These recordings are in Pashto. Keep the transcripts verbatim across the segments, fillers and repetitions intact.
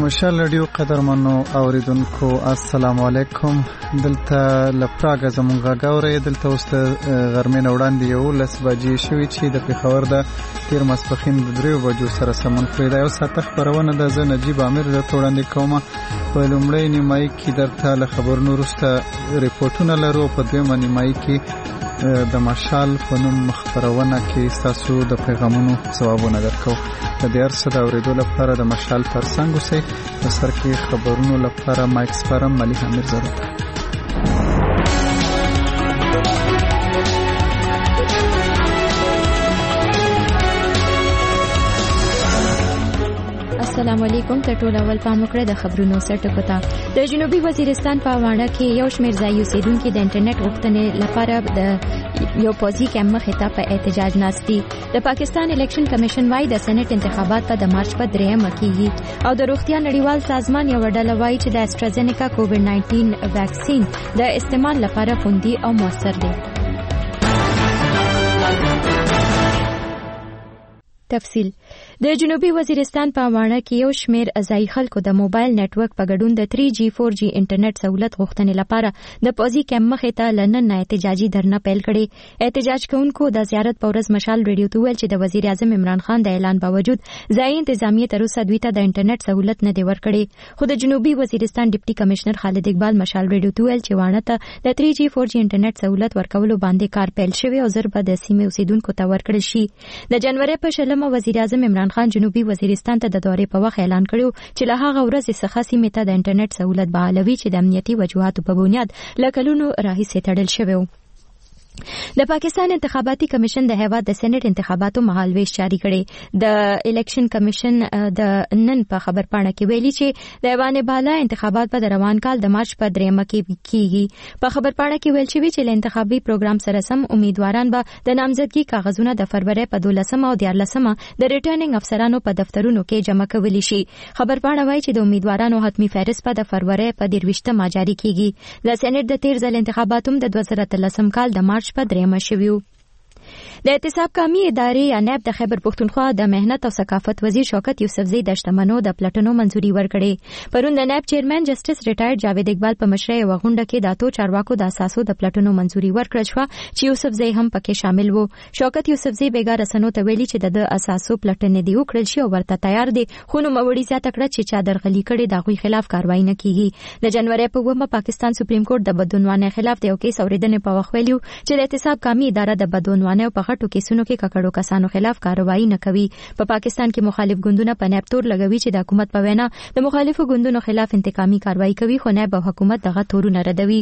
مشال رادیو قدرمنو اوریدونکو السلام علیکم. دلته لپراګه زمونږه غاوري دلته اوس غرمې وړاندې یو لس بجې شوې چې د پیښور د تیر ماسپښین د دریو بجو سره سمون خوري. دا یو ساعت خبرونه د زه نجیب عامر درته وړاندې کوم. په لومړۍ نیمایي کې درته له خبرونو وروسته ریپورتونه لرو. په دویمه نیمایي کې د مشال په نوم خبرونه کې ستاسو د پیغامونو ځوابونه درکو. د دې ارسه د اوریدو لپاره د مشال ترڅنګ اوسئ. په سر کې خبرونو لپاره مایک سپارم ملي امیر ضرورت. السلام علیکم. ته ټول اول پام وکړئ د خبرونو سرټکو ته. د جنوبي وزیرستان په واڼه کې یو شمېر ځایي اوسېدونکي د انټرنیټ غوښتنې لپاره د یو پوځي کیمپ مخې ته په احتجاج ناست دي. د پاکستان الیکشن کمیشن وايي د سېنات انتخابات په د مارچ په درېیمه کېږي او د روغتیا نړیوال سازمان یو ډله وايي چې د اسټرازینیکا کووډ نایټین واکسین د استعمال لپاره خوندي او موثر دی. تفصیل. د جنوبي وزیرستان په واڼه کې یو شمېر ځایي خلکو د موبایل نتورک په ګډون د تھری جی فور جی انټرنیټ سہولت غوښتنې لپاره د پوځي کیمپ مخې ته لنن احتجاجي دھرنا پیل کړي. احتجاج کوونکو د زیارت په ورځ مشال ریډیو ته ویل چې د وزیر اعظم عمران خان د اعلان باوجود ځایي انتظامیه تر اوسه دوی ته د انټرنیټ سہولت نه دی ورکړي. خو د جنوبي وزیرستان ډیپټي کمشنر خالد اقبال مشال ریډیو ته ویل چې واڼه ته د تھری جی فور جی انټرنیټ سہولت ورکولو باندې کار پیل شوی او زر به د سیمې اوسیدونکو ته ورکړل شي. د جنوري په شلمه وزیر اعظم عمران خان جنوبي وزیرستان ته د دورې په وخت اعلان کړو چې له هغه ورځې څخه سیمې ته د انټرنیټ سہولت بحالوي چې د امنیتي وجوهاتو په بنیاد له کلونو راهیسې تړل شوی و. د پاکستان انتخاباتي کمیشن د هیواد د سېنات انتخاباتو مهالويش جاری کړي. د الیکشن کمیشن د نن په خبرپاڼه کې ویلي چې د ایوان بالا انتخابات په روان کال د مارچ په درېیمه کې کیږي. په خبرپاڼه کې ویل شوی چې انتخابي پروګرام سره سم امیدواران به د نامزدګي کاغذونه د فروری په دولسمه او دیارلسمه د ریټرنینګ افسرانو په دفترونو کې جمع کولی شي. خبرپاڼه وایي چې د امیدوارانو حتمی فهرست په د فروری په دیرويشتمه جاری کیږي. د سېنات د تیر ځل انتخاباتو د دوه زره اتلسم کال د مارچ په درېیمه شویو. د احتساب کامي ادارې یا نیب د خیبر پښتونخوا د مهنت او ثقافت وزیر شوکت یوسفزئی د شتمنو د پلټنو منځوري ورکړې. پرون د نیب چیرمن جسټس ریټایرډ جاوید اقبال په مشرۍ یوه غونډه کې د اتو چارواکو د اساسو د پلټنو منځوري ورکړل شوه چې یوسفزئی هم پکې شامل و. شوکت یوسفزئی بیګا رسنو ته ویلي چې د اساسو پلټنې دی وکړل شي او ورته تیار دي، خو نوموړي زیاته کړه چې چا درغلي کړې د هغوی خلاف کاروایی نه کیږي. د جنوري په اوومه پاکستان سپریم کورټ د بدعنوانۍ خلاف د یو کیس اورېدنې په وخت ویلي چې د احتساب کامي اداره د بدعنوانۍ په غټو کیسونو کې ککړو کسانو خلاف کاروایی نه کوي. په پا پاکستان کې مخالف ګوندونه په نیب تور لګوي چې د حکومت په وینا د مخالفو ګوندونو خلاف انتقامي کاروایی کوي، خو نیب او حکومت دغه تورونه ردوي.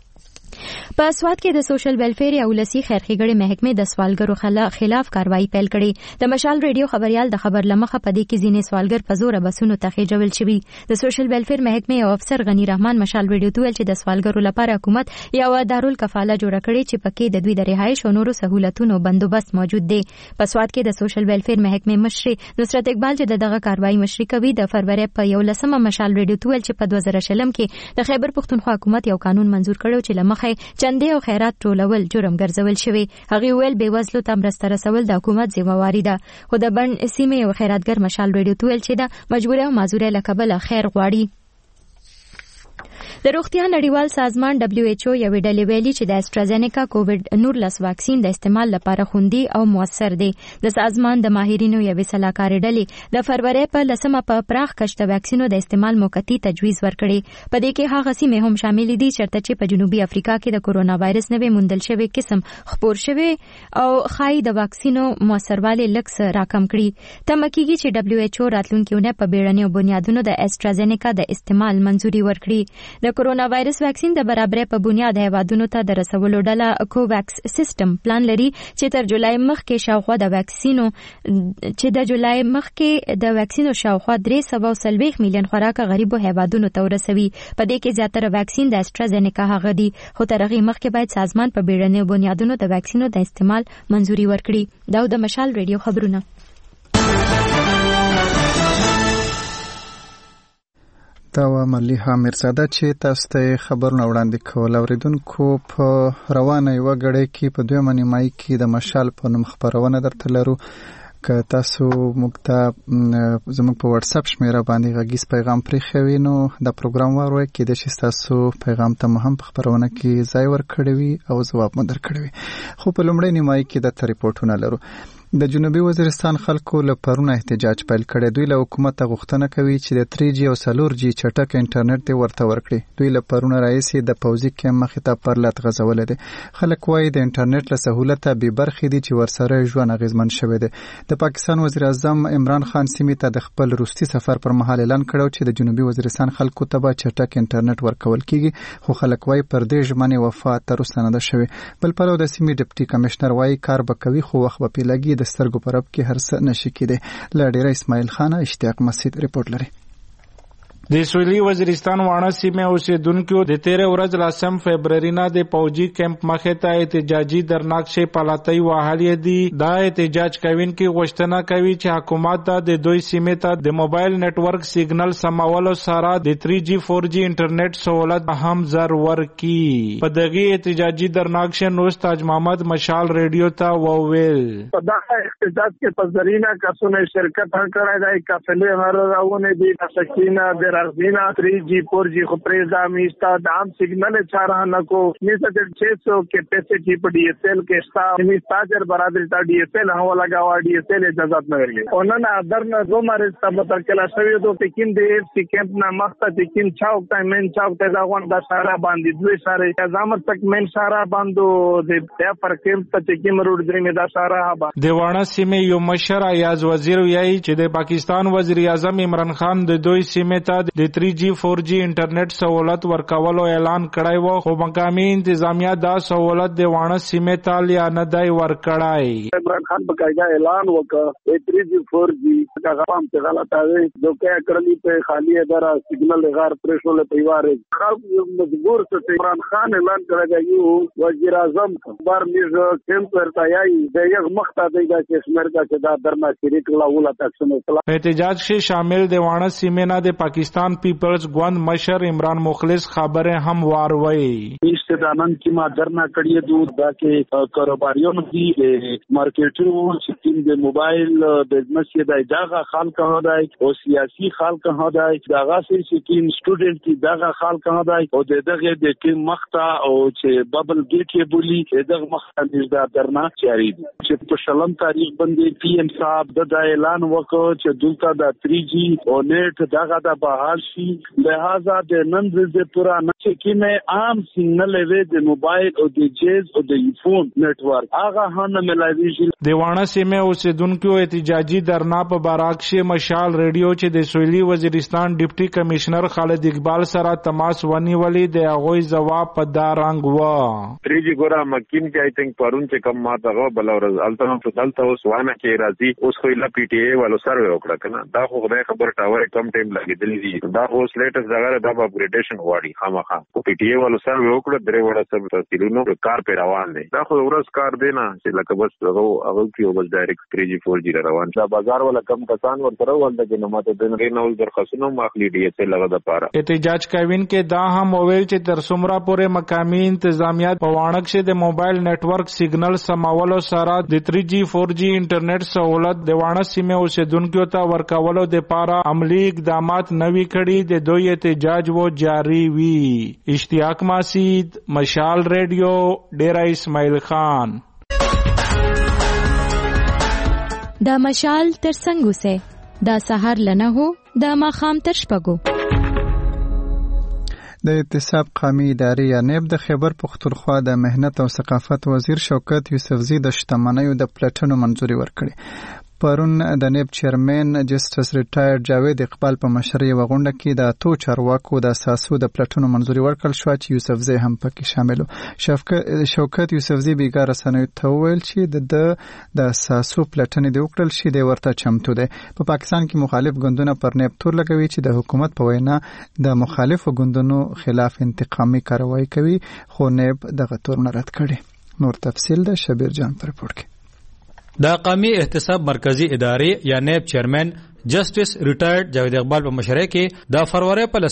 په سواد کې د سوشل ویلفیر یا ولسی خیرخېګړې محکمې د سوالګرو خلاف کاروایی پیل کړي. د مشال ریډیو خبريال د خبر لمخه په دې کې ځینې سوالګر په زور بسونو ته خېجول شوي. د سوشل ویلفیر محکمې یو افسر غنی رحمان مشال ریډیو ته ویل چې د سوالګرو لپاره حکومت یو دارالکفاله جوړه کړې چې پکې د دوی د رهایش او نورو سہولتونو بندوبست موجود دی. په سواد کې د سوشل ویلفیر محکمې مشر نصرت اقبال چې دغه کاروایی مشري کوي د فروری په یولسمه مشال ریډیو ته ویل چې په دوه زره شلم کې د خیبر پښتونخوا حکومت یو قانون منزور کړو چې لمخه چندې او خیرات ټولول جرم ګرځول شوی. هغه ویل بیوزلو ته مرسته رسول د حکومت ذمہواری ده. خو د بن سیمه یو خیراتګر مشال ریډیو ته ویل چې د مجبوره او معذوره لکبل خیر غواړي. د روغتیا نړیوال سازمان دبلیو ایچ او یو ډلې ویلي چې د اسټرازینیکا کووډ نولس واکسین د استعمال لپاره خوندي او موثر دی. د سازمان د ماهرینو یو سلاکار ډلې د فروری په لسمه په پراخ کچ د واکسینو د استعمال موقتی تجویز ورکړي. په دې کې هغه سیمې هم شامل دي چېرته چې په جنوبي افریقا کې د کورونا وایرس نوې موندل شوی قسم خپور شوی او خای د واکسینو موثروالی لکس راکم کړي. تمه کېږي چې دبلیو ایچ او راتلونکي اونۍ په بیړنیو بنیادونو د اسټرازینیکا د استعمال منځوري ورکړي. د کورونا وایرس واکسین د برابرۍ په بنیاد هیوادونو ته د رسولو ډله کوواکس سیستم پلان لري چې تر جولای مخکې شاوخوا د واکسینو چې د جولای مخکې د واکسینو شاوخوا درې سوه څلوېښت میلیون خوراک غریبو هیوادونو ته ورسوي. په دې کې زیاتره واکسین د اسټرازینیکا هغه دي، خو تر هغې مخکې باید سازمان په بیړنیو بنیادونو د واکسینو د استعمال منځوري ورکړي. دا د مشال ریډیو خبرونه. دا و مليحه میرزاده چې تاسو ته خبرونه وړاندې کول. اوریدونکو په روانه یوه ګړۍ کې په دویمه نیمایي کې د مشال په نوم خبرونه درته لرو. که تاسو موږ ته زموږ په واتس اپ شمیره باندې غږیز پیغام پرېښوي نو د پروګرام وروي کېدای شي تاسو پیغام ته هم په خبرونه کې ځای ورکړی وي او ځواب مو درکړی وي. خو په لومړۍ نیمایي کې د ریپورتونه لرو. د جنوبي وزیرستان خلکو له پرونه احتجاج پیل کړی. دوی له حکومت غوښتنه کوي چې د تری جی او فور جی چټک انټرنیټ دی ورته ورکړي. دوی له پرونه راځي د پوځي کېم مخې ته پر لټ غځولې دي. خلک وایي د انټرنیټ له سہولت به برخې دي چې ورسره ژوند اغیزمن شوی دی. د پاکستان وزیر اعظم عمران خان سیمې ته د خپل روسي سفر پر مهال اعلان کړو چې د جنوبي وزیرستان خلکو ته به چټک انټرنیټ ورکول کیږي، خو خلک وایي پر دې ژمنې وفا تر اوسه نه ده شوې. بل پلو د سیمې ډیپټي کمشنر وایي کار به کوي خو وخت به پې لګي، د سترګو په رپ کې هر څه نشي کېدی. له ډیره اسماعیل خان اشتیاق مسجد ریپورت لري. د سویلي وزیرستان واڼه سیمه اوسیدونکو د تیرې ورځ لسم فبرवरी نه د پوجي کیمپ مخې ته احتجاجي درناکشې پلاتۍ وهلې دي. دا احتجاج کوونکي غوښتنه کوي چې حکومت ته د دوی سیمې ته د موبایل نتورک سیګنل سمولو سره د تری جی فور جی انټرنیټ سہولت هم زر ورکړي. په دغه احتجاجي درناکشې نو تاج محمد مشال ریډیو ته وویل په دغه احتجاج کې په زرینا کسونه شرکت کړی دی. کافلې هر راونه دي سکینه د رازینا تری جی فور جی خو پریزا میستا دام سیگنل چارہ نکو نیسا جب چھ سو کیپیسٹی پر ڈی ایس ایل کے سٹاف میستا جر برادری تا ڈی ایس ایل ہوا لگا ہوا ڈی ایس ایل اجازت نہ ورگے انہوں نے درنا دو مارز تا بترکلا شوی دو تکین دے ایف سی کیمپ نا مختا تکین چاوکتا مین چاوکتا داغوان دا سارا باندی دوی سارے ازامت تک مین سارا باندو دے دیا پر کیمپ تا تکین روڈ دری میں دا سارا با دیوانا سیمه یو مشر ایاز وزیر ویائی چې د پاکستان وزیر اعظم عمران خان د دوی سیمه ته د تری جی فور جی انټرنیټ سہولت ورکولو اعلان کړی و، خو مقامی انتظامیه دا سہولت د واڼه سیمې ته لا نه دی ورکړی. عمران خان بقاعده اعلان وکړ تری جی فور جی هغه هم څه غلط اوی دوکه کړلی په خالی اداره سیګنل غار پرېښول پیوار خلک مجبور څه عمران خان اعلان کړی یو وزیر اعظم بار میز کیمپ ورته یای د یو مخته دی چې شمیر کا چې دا درنا شریک لا ولا تاکسن احتجاج کې شامل د واڼه سیمې نه د پاکستان پیپلز ګوند مشر عمران مخلص خبره هم واروي. استدانن کی ما درنا کړی دود دا کې کاروباریانو دي مارکیټرو چې د موبایل بزنس یې دای داغه خلک هداي او سیاسي خلک هداي داغه چې سټوډنټ دي داغه خلک هداي او دغه د کې مخته او چې ببل ګیټ یې بولی دغه مخته د درنا جاری دي چې په شلم تاریخ باندې پی ام صاحب د اعلان وکړ چې دلته د تری جی او نیټ دغه د بحال شي لہذا د نن ورځې پورا نشي کې مې عام سیګنل وې د موبایل او د جیز او د فون نتورک هغه هم ملایوي شي. دیوانه سیمه اوسیدونکو احتجاجي درنا په باراکشه مشال ریډیو چې د سویلي وزیرستان ډیپټي کمشنر خالد اقبال سره تماس ونیولې د هغوی جواب په دا رنګ و. تری جی ګورا مکین کې آی تھنک پرون چې کم ما دغه بل ورځ الته په دلته اوس وانه کې راځي اوس خو لا پی ټی ای والو سره وکړه کنه دا خو خدای خبر ټاور کم ټیم لګیدلی دي دا اوس لیټس دغه د اپګریډیشن واړي خامخا په پی ټی ای والو سره وکړه درې وړه سب تفصیلونو کار په روان دي دا خو ورس کار دی نه چې لکه بس هغه هغه کې بس ډایرکټ تری جی فور جی روان دا بازار ولا کم کسان ورته ولته کې نو ماته د نو درخواستونو ماخلي ډی ایس ایل لغه د پاره احتجاج کوین کې دا هم وویل چې تر څومره پورې مقامی انتظامیات په وانک شه د موبایل نتورک سیګنل سماولو سره د تری جی فور جی انټرنیټ سہولت د وانه سیمه اوسیدونکو ته ورکولو د پاره عملی اقدامات نوي کړي د دوی احتجاج و جاری وی. اشتیاق مسجد مشال ریڈیو ډیرا اسماعیل خان. دا مشال تر څنګه سه دا سحر لنه هو دا ماخام تر شپګو. د اعتصاب قومي ادارې یا نیب د خیبر پختونخوا د مهنت او ثقافت وزیر شوکت یوسفزي د شتمنیو د پلټنو منځوري ورکړي. پرون د نیب چیرمن جسټس ریټایر جاوید اقبال په مشرۍ یوه غونډه کې د اتو چارواکو د اساسو د پلټنو منځوري ورکړل شوه چې یوسفزي هم پکې شامل و. شوکت یوسفزي بیګا رسنیو ته وویل چې د د د اساسو پلټنې د وکړل شي د ورته چمتو دی. په پاکستان کې مخالف ګوندونه پر نیب تور لګوي چې د حکومت په وینا د مخالفو ګوندونو خلاف انتقامي کاروایی کوي خو نیب دغه تور نه رد کړي. نور تفصیل د شبیر جان پر رپورټ کې. د قومي احتساب مرکزی ادارې یا نیب چیرمن جسټس ریټایرډ جاوید اقبال په مشرۍ کې د فروری په لسمه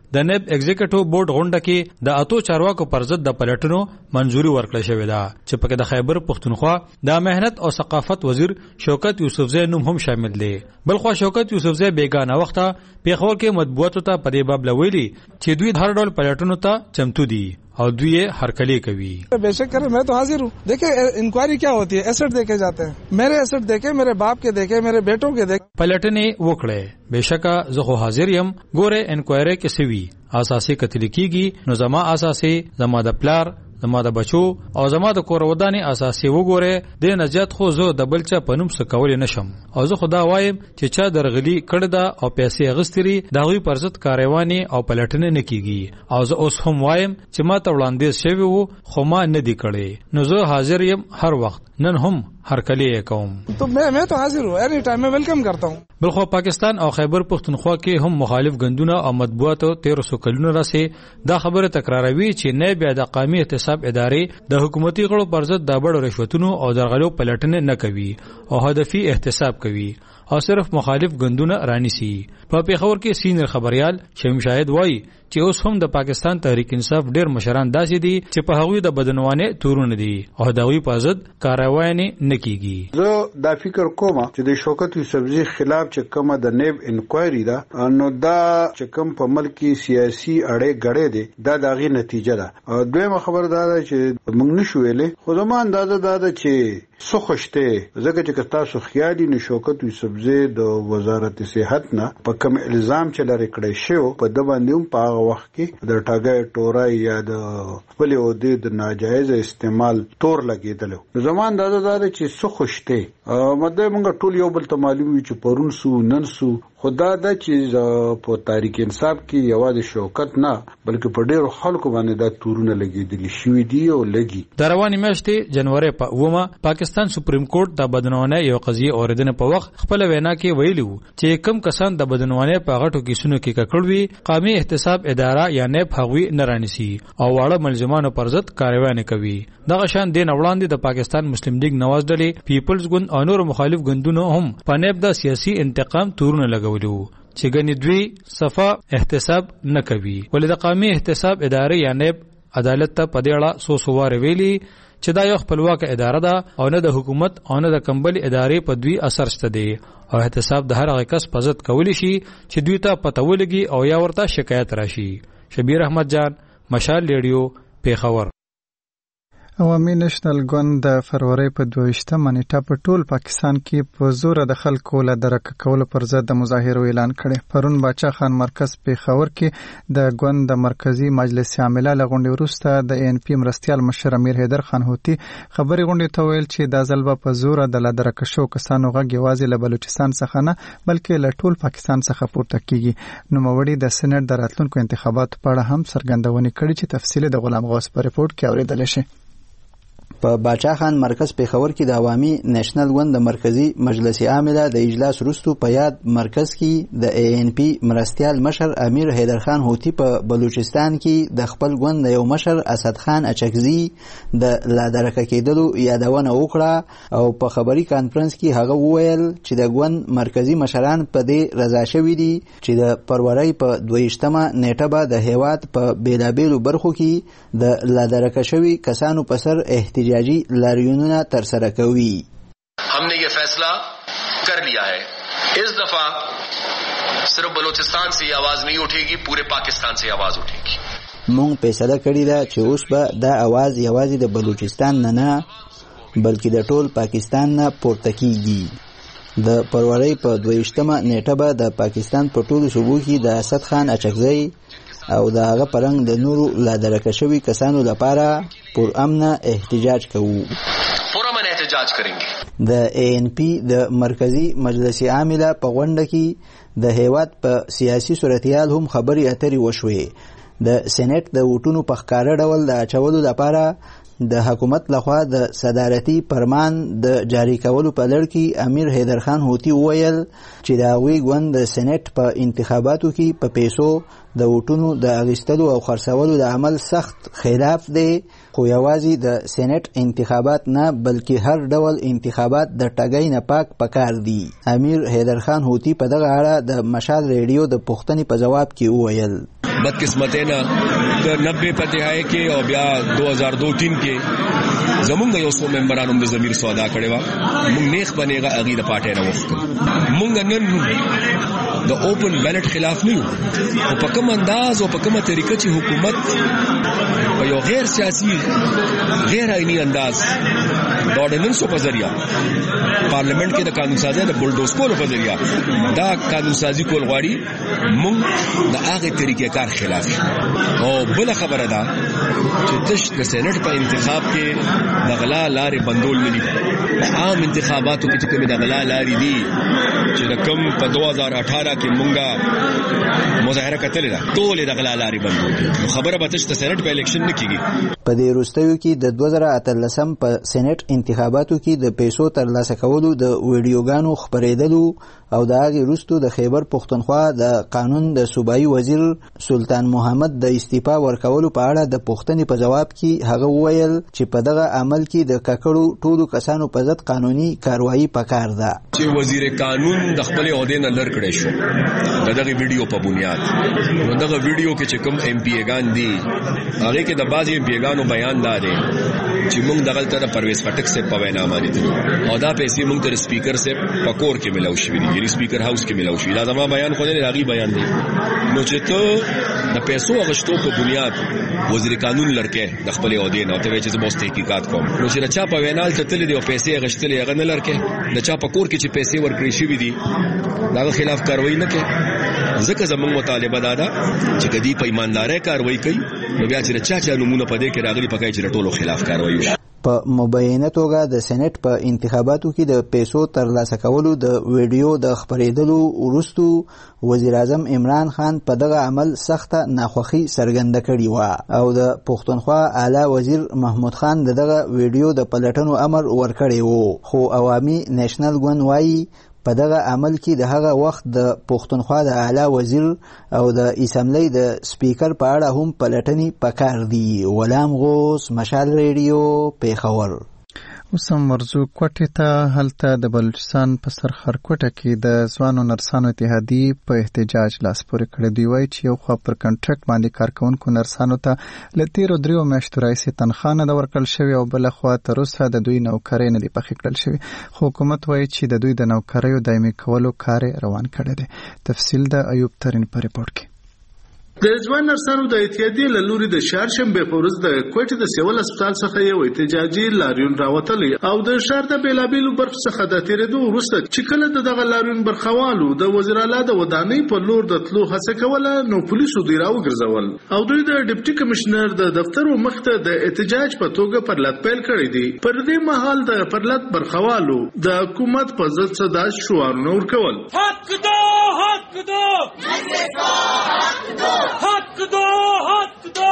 د نیب ایگزیکټیو بورډ غونډه کې د اتو چارواکو پر ضد د پلټنو منځوري ورکړه شوې ده چې پکې د خیبر پختونخوا د مهنت او ثقافت وزیر شوکت یوسفزئی نوم هم شامل دی. بلخو شوکت یوسفزئی بیگانه وخته پیښور کې مطبوعاتو ته په دې باب لویلي چې دوی هر ډول پلټنو ته چمتو دي और दुई हरकली कवि. बेशक करे, मैं तो हाजिर हूँ. देखिए इंक्वायरी क्या होती है, एसेट देखे जाते हैं. मेरे एसेट देखे, मेरे बाप के देखे, मेरे बेटों के देखे. पलटने वकड़े बेशका जखो हाजिर यम गोरे इंक्वायरी के सिवी आसासी कतली कीगी नो जमा आसासी जमा द प्लार زما د بچو او زما د کور ودانې اساسي وګوره د نجات خو زه د بلچا پنوم څه کول نشم او زه خدا وایم چې چا درغلی کړه دا او پیسې غستري دا غوي پرزت کاروانی او پلټنه نکېږي او زه اوس هم وایم چې ما ته وړاندې شوی وو خو ما نه دی کړی نو زه حاضر یم هر وخت نن هم हर कली कौम तो मैं मैं तो हाजिर हूँ एनी टाइम में वेलकम करता हूँ. बल्कि पाकिस्तान और खैबर पख्तूनख्वा के हम मुखालिफ गंदूना और मतबूआत तेरह सौ कलूना से दा खबर तकरारवी ची नए ब्यादा कामी एहतसाब इदारे द हुकूमती गड़ो पर ज़द दा बड़ रिश्वतों और दरगलो पलटने न कवी और हदफी एहतसाब कवी और सिर्फ मुखालिफ गंदूना रानी सी. पेशावर के सीनियर खबरियाल शमीम शाहिद वाई چې اوس هم د پاکستان تحریک انصاف ډېر مشران داسې دي چې په هغوی د بدنوانه تورونه دي او د هغوی په ضد کاروایی نه کیږي. زه دا فکر کوم چې د شوکت یوسفزئی خلاف چې کومه د نیب انکوایری ده نو دا چې کوم په ملک سیاسي اړې غړې دي دا دغه نتیجه ده. دویمه خبر دا ده چې موږ نشو ویلې خو زموږ اندازه دا ده چې سوخشته ځکه چې تاسو خیالي نه شوکت یوسفزئی د وزارت صحت نه په کوم الزام چې لري کړی شو په د باندې په وخت کې د ټاګي ټورای یا د خپل عہدې د ناجایز استعمال تور لګیدل. زمان دا دا چې څه خوشته مده موږ ټول یو بل ته معلوم وي چې پرون سو نن سو خدا دا چې په تاریخ انصاف کې یوازې شوکت نه بلکې په ډېرو خلکو باندې دا تورونه لګیدل شوې دي او لګي. د رواني میاشتې جنوري په اومه پاکستان سپریم کورټ د بدنوانه یو قضیه اوریدنه په وخت خپل وینا کې ویلو چې کم کسان د بدنوانه په غټو کیسونو کې ککړوي قومي احتساب اداره یا نیب هغوی نه رانیسي او واړه ملزمانو پر ضد کاروایی نه کوي. دغه شان دین وړاندې د پاکستان مسلم لیگ نواز ډلې پیپلز ګوند او نور مخالف ګوندونو هم په نیب د سیاسي انتقام تورونه لګولو چې ګنې دوی صفه احتساب نه کوي. ولې د قومي احتساب اداره یا نیب عدالت ته په دې اړه سو سوار ویلي چې دا یو خپلواک اداره ده او نه د حکومت او نه د کمبل ادارې په دوی اثر شته دی او احتساب د هر هغه کس په ضد کولی شي چې دوی ته پته ولګي او یا ورته شکایت راشي. شبیر احمد جان مشال ریډیو پیښور. عوامي نېشنل ګوند د فروری په دویشتمه نیټه په ټول پاکستان کې په زور د خلکو له درک کولو پر ضد د مظاهرو اعلان کړي. پرون باچا خان مرکز پیښور کې د ګوند د مرکزی مجلس عامله له غونډې وروسته د ان پی مرستیال مشر امیر حیدر خان هوتی خبري غونډې ته ویل چې دا ځل به په زور د له درک شو کسانو غږ یوازې له بلوچستان څخه نه بلکې له ټول پاکستان څخه پورته کیږي. نوموړي د سېنات د راتلونکو انتخاباتو په اړه هم څرګندونې کړې چې تفصیل د غلام غوث په ریپورت کې اورېدل شي. په باچا خان مرکز پیښور کې د عوامي نېشنل ګوند د مرکزی مجلس عامله د اجلاس وروسته په یاد مرکز کې د ای ان پی مرستیال مشر امیر حیدر خان هوتی په بلوچستان کې د خپل ګوند د یو مشر اسد خان اچکزی د لا درک کېدلو یادونه وکړه او په خبري کانفرنس کې هغه وویل چې د ګوند مرکزی مشران په دې رضا شوي دي چې د فروری په دویشتمه نیټه به د هیواد په بیلابیلو برخو کې د لا درک شوي کسانو په سر احتجاج جاجی لاریونونه تر سره کوي. हमने ये फैसला कर लिया है. इस दफा सिर्फ बलूचिस्तान से आवाज नहीं उठेगी, पूरे पाकिस्तान से आवाज उठेगी. مونږ فیصله کړې ده چې اوس به دا आवाज یوازې د بلوچستان نه نه بلکې د ټول پاکستان نه پورته کیږي. د فروری په دویشتمه نیټه به د پاکستان په ټولو صوبو کې د اسد خان اچکزی او د هغه پرنګ د نورو لا درک شوي کسانو لپاره پر امنه احتجاج کوو. پرامن احتجاج کړي. د ای ان پی د مرکزی مجلس عامله په غونډه کې د هیواد په سیاسي صورتحال هم خبري اترې وشوې. د سېنات د ووټونو په ښکاره ډول د اچولو لپاره د حکومت لخوا د صدارتي فرمان د جاری کولو په لړ کې امیر حیدر خان هوتی وویل چې د هغوی ګوند د سېنات په انتخاباتو کې په پیسو د ووټونو د اخیستلو او خرڅولو د عمل سخت خلاف دی خو یوازې د سېنات انتخابات نه بلکې هر ډول انتخابات د ټګۍ نه پاک پکار دي. امیر حیدر خان هوتی په دغه اړه د مشال ریډیو د پوښتنې په جواب کې وویل بدقسمتۍ نه د نبے په دهایي کې او بیا دو هزار دو تین کې زمونږ یو څو ممبرانو د ضمیر سودا کړې وه. مونږ نیغ په نیغه هغې د پارټۍ نه وغوښتل. مونږ نن د اوپن بیلټ خلاف نه یو، او په کوم انداز او په کومه طریقه چې حکومت په یو غیر سیاسي غیر آئینی انداز د اورډیننسو په ذریعہ پارلیمنٹ کې د قانون سازی د بلډوز کولو په ذریعہ دا قانون سازی کول غواړي، مونږ د هغه طریقې کار خلاف. او بل خبره ده چې تش د سېنات په انتخاب کې د غلا لارې بندول نه دي. عام انتخاباتو کې چې کوم د غلا لارې دي چې د کم په دو هزار اٹھارہ کې مونږه مظاهره کتلې ده، ټول د غلا لارې بندول دي. نو خبره به تش د سېنات په الیکشن نه کیږي. په دې وروستیو کې د دوه زره اتلسم په سېنات انتخاباتو کې د پیسو ترلاسه کولو د ویډیوګانو خپرېدلو او د هغې وروستو د خیبر پښتونخوا د قانون د صوبایي وزیر سلطان محمد د استعفا ورکولو په اړه د پوښتنې په جواب کې هغه وویل چې په دغه عمل کې د ککړو ټولو کسانو په ضد قانوني کاروایي پکار ده. چې وزیر قانون د خپل عہدې نه لر کړی شو د دغه ویډیو په بنیاد. نو دغه ویډیو کې چې کوم ایم پی ایګان دي هغې کې د بعضې ایم پی ایګانو بیان دا دی چې موږ دغلته د پرویز خټک صاحب په وینا باندې دي او دا پیسې موږ تر سپیکر صاحب په کور کې ملاو شوي دي، یعنې سپیکر هاوس کې ملاو شوي. دا زما بیان خو نه دی، هغې بیان دی. نو چې ته د پیسو اغشتو په بنیاد وزیر قانون لړکې د خپل عہدې نه او ته وایې چې زه به اوس تحقیقات کوم، نو چې د چا په وینال ته تللی دی او پیسې اغشتلې هغه نه لړکې، د چا په کور کې چې پیسې ورکړې شوي دي د هغه خلاف کاروایي نه کوي. ځکه زموږ مطالبه دا ده چې که دوی په ایماندارۍ کاروایي کوي نو بیا چې د چا چا نومونه په دې کې راغلي پکای چې د ټولو خلاف کاروایي وشي. په مبینه توګه د سېنات په انتخاباتو کې د پیسو ترلاسه کولو د ویډیو د خپرېدلو وروستو وزیر اعظم عمران خان په دغه عمل سخته ناخوښي څرګنده کړې وه او د پښتونخوا اعلی وزیر محمود خان د دغه ویډیو د پلټنو امر ورکړی و. خو عوامي نیشنل ګوند وایي په دغه عمل کې د هغه وخت د پښتونخوا د اعلی وزیر او د اسمبلی د سپیکر په اړه هم پلټنې پکار دي. غلام غوث، مشال ریډیو، پیښور. اوس هم ورځو کوټې ته. هلته د بلوچستان په سر خرکوټه کې د ځوانو نرسانو اتحادیې په احتجاج لاس پورې کړی. دوی وایي چې یو خوا پر کنټرکټ باندې کارکوونکو نرسانو ته له تېرو دریو میاشتو راهیسې تنخوا نه ده ورکړل شوې او بله خوا تر اوسه د دوی نوکرۍ نه دي پخې کړل شوې. خو حکومت وایي چې د دوی د نوکریو دایمي کولو کار روان کړی دی. تفصیل د ایوب ترین په ریپورټ کې. د ځوان نرسانو د اتحادیې له لوري د چهارشنبې په ورځ د کوټې د سیول هسپتال څخه یو احتجاجي لاریون راوتلی او د ښار د بېلابېلو برخو څخه د تېرېدو وروسته چې کله د دغه لاریون برخوالو د وزیر اعلی د ودانۍ په لور د تلو هڅه کوله نو پولیسو دوی راوګرځول او دوی د ډیپټي کمشنر د دفتر مخته د احتجاج په توګه پرلط پیل کړی دی. پر دې مهال د پرلط برخوالو د حکومت په ضد صدا شعارونه ورکول. حق دو حق دو حق دو حق دو حق دو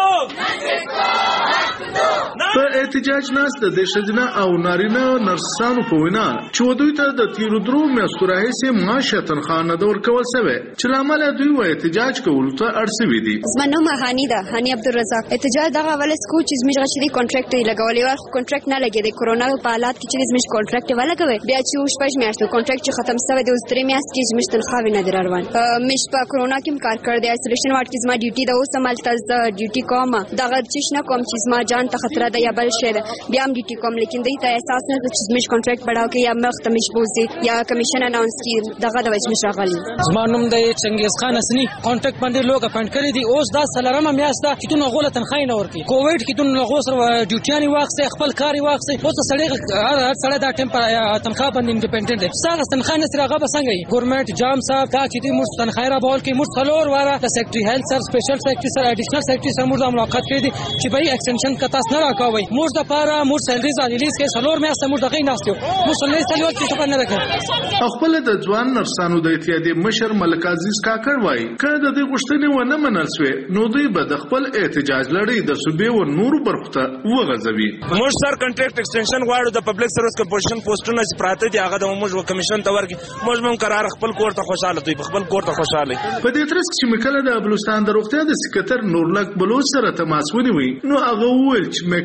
په احتجاج ناست د ښځینه او نارینه نرسانو په وینا چې دوی ته د تیرو درو میاشتو راهیسې معاشه تنخوا نه ده ورکول سوې چې له امله دوی و احتجاج کولو ته اړ سوي دي. زما نوم هاني ده، هاني عبدالرزاق. احتجاج دغه اول سکو چې زموږ غشري کانټراکټ یې لګولې و، خو کانټراکټ نه لګېدی. کرونا په حالات کې چې زموږ کانټراکټ یې ولګوي بیا چې شپږ میاشتو کانټراکټ چې ختم سوی دی اوس درې میاشتې کې زموږ تنخواوې نه دي روان. مش په کرونا کې کار کړی دی، آیسولیشن وارډ کې زما ډیوټي ده، اوس هم هلته زه ډیوټي کوم. دغه چیش نه کوم چې زما جان ته خطره ده یا بل شی ده، بیا هم ډیوټي کوم. لیکن دوی ته احساس نه ده چې زموږ کانټراکټ بډاو کې یا مخته مش بوزي یا کمیشن اناونس کړي دغه د وجه مش راغلی. زما نوم دی چنګیز خان حسنی. کانټراکټ باندې لوګ اپاینټ کړی دی، اوس دا څلورمه میاشت ده چې دونه غوله تنخوا نه ورکوي. کووډ کې دونه غو سره ډیوټیانې واخیستې، خپل کار یې واخیستی. اوس سړی هر سړی دا ټیم په تنخوا باندې انډیپینډنټ دی. څنګه تنخوا نه سره هغه به څنګه وي؟ ګورنمنټ جام صاحب دا چې دوی موږ تنخوا راوړل کې موږ څلور واره د سیکرټري هیلث سره سپیشل سیکرټري سره اډیشنل سیکرټري سره موږ ملاقات کړی دی چې به ایکسټنشن کا تاسو نه راکوي. موږ د پاره موږ سیلریز الیز کې څلور میاشتې موږ دغه ناستو موږ سیلریز څلور چې څه نه راکړي. خپل د ځوان نرسانو د اتحادیې مشر ملک عزیز کاکړ وایي کله د دې غوښتنې ونه منل شوې نو دوی به د خپل احتجاج لړۍ د صوبې و نورو برخو ته وغځوي. موږ سر کنټراکټ ایکسټنشن غواړو، د پبلک سروس کمپوزیشن پوسټونه چې پراته دي هغه د موږ کمیشن ته ورکړي. موږ هم قرار خپل کور ته خوشاله دوی خپل کور ته خوشاله. په دې ترڅ کې مکله د بلوچستان د روغتیا د سکرټر نورلک بلوچ سره تماس ونیوي نو هغه وویل چې محکمه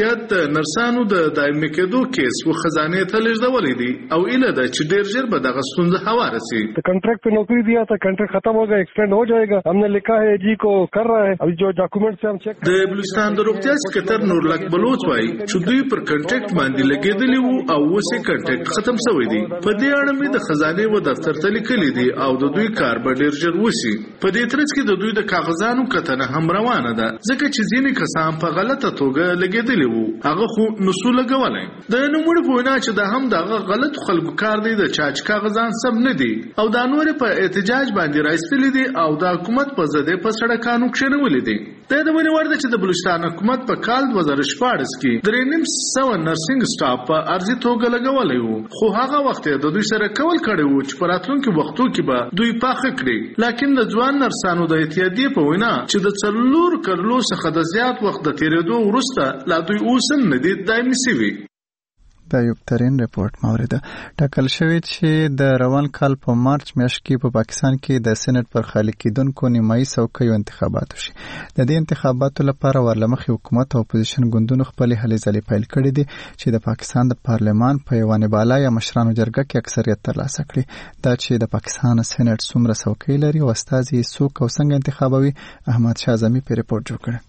احتیاط د نرسانو د دایمي کېدو کیس و خزانه ته لږدولې دي او اله د چې ډیر ژر به دغه ستونزه هواره شي. کانټریکټ په نوکری دیا تا کانټریکट ختم हो गया एक्सटेंड हो जाएगा हमने लिखा है जी को कर रहा है अभी जो डॉक्यूमेंट से हम चेक د بلوچستان د روغتیا سکرټر نورلک بلوچ وايي چې دوی پر کانټریکټ باندې لګیدلی وو او اوس یې کانټریکټ ختم شوی دی. په دې اړه مې د خزانه و دفتر ته لیکلي دي او د دوی کار به ډیر ژر وشي. په دې ترڅ کې د دوی د کاغذانو کتنه هم روانه ده ځکه چې ځینې کسان په غلطه توګه لګیدلی وو هغه خو نسو لګولای. د نوموړي په وینا چې دا هم دغه غلط خلکو کار دی د چاچ کاغذان سم نه دي او دا نور په احتجاج باندې راځلي دي او د حکومت په زده په سړکانو کښینولې دي. د دې ونی ورته چې د بلوچستان حکومت په کال دوه زره شپاړس کې درې نیم سوه نرسنګ سټاف په ارزي توګه لګولای وو خو هغه وخت د دوی سره کول کړي وو چې په راتلونکي وختو کې به دوی پاخه کړي. لکه د ځوان نرسانو د اتحادیې په وینا چې د څلور کلو څخه د زیات وخت د تیرېدو وروسته لا دوی اوس هم نه دي دایمي شوي. دا یو ترين رپورت مورده ټاکل شوی چې د روان کال په مارچ میاشت کې په پاکستان کې د سېنات پر خالي کېدونکو نیمایي څوکیو انتخابات وشي. د دې انتخاباتو لپاره ورلمخې حکومت او اپوزیشن ګوندونو خپل هلې ځلې پیل کړې دي چې د پاکستان د پارلمان په یوانه بالا یا مشرانو جرګه کې اکثریت ترلاسه کړي. دا چې د پاکستان سېنات څومره څوکۍ لري او استازي څوک او څنګه انتخابوي احمد شاه اعظمي په رپورت جوړ کړ.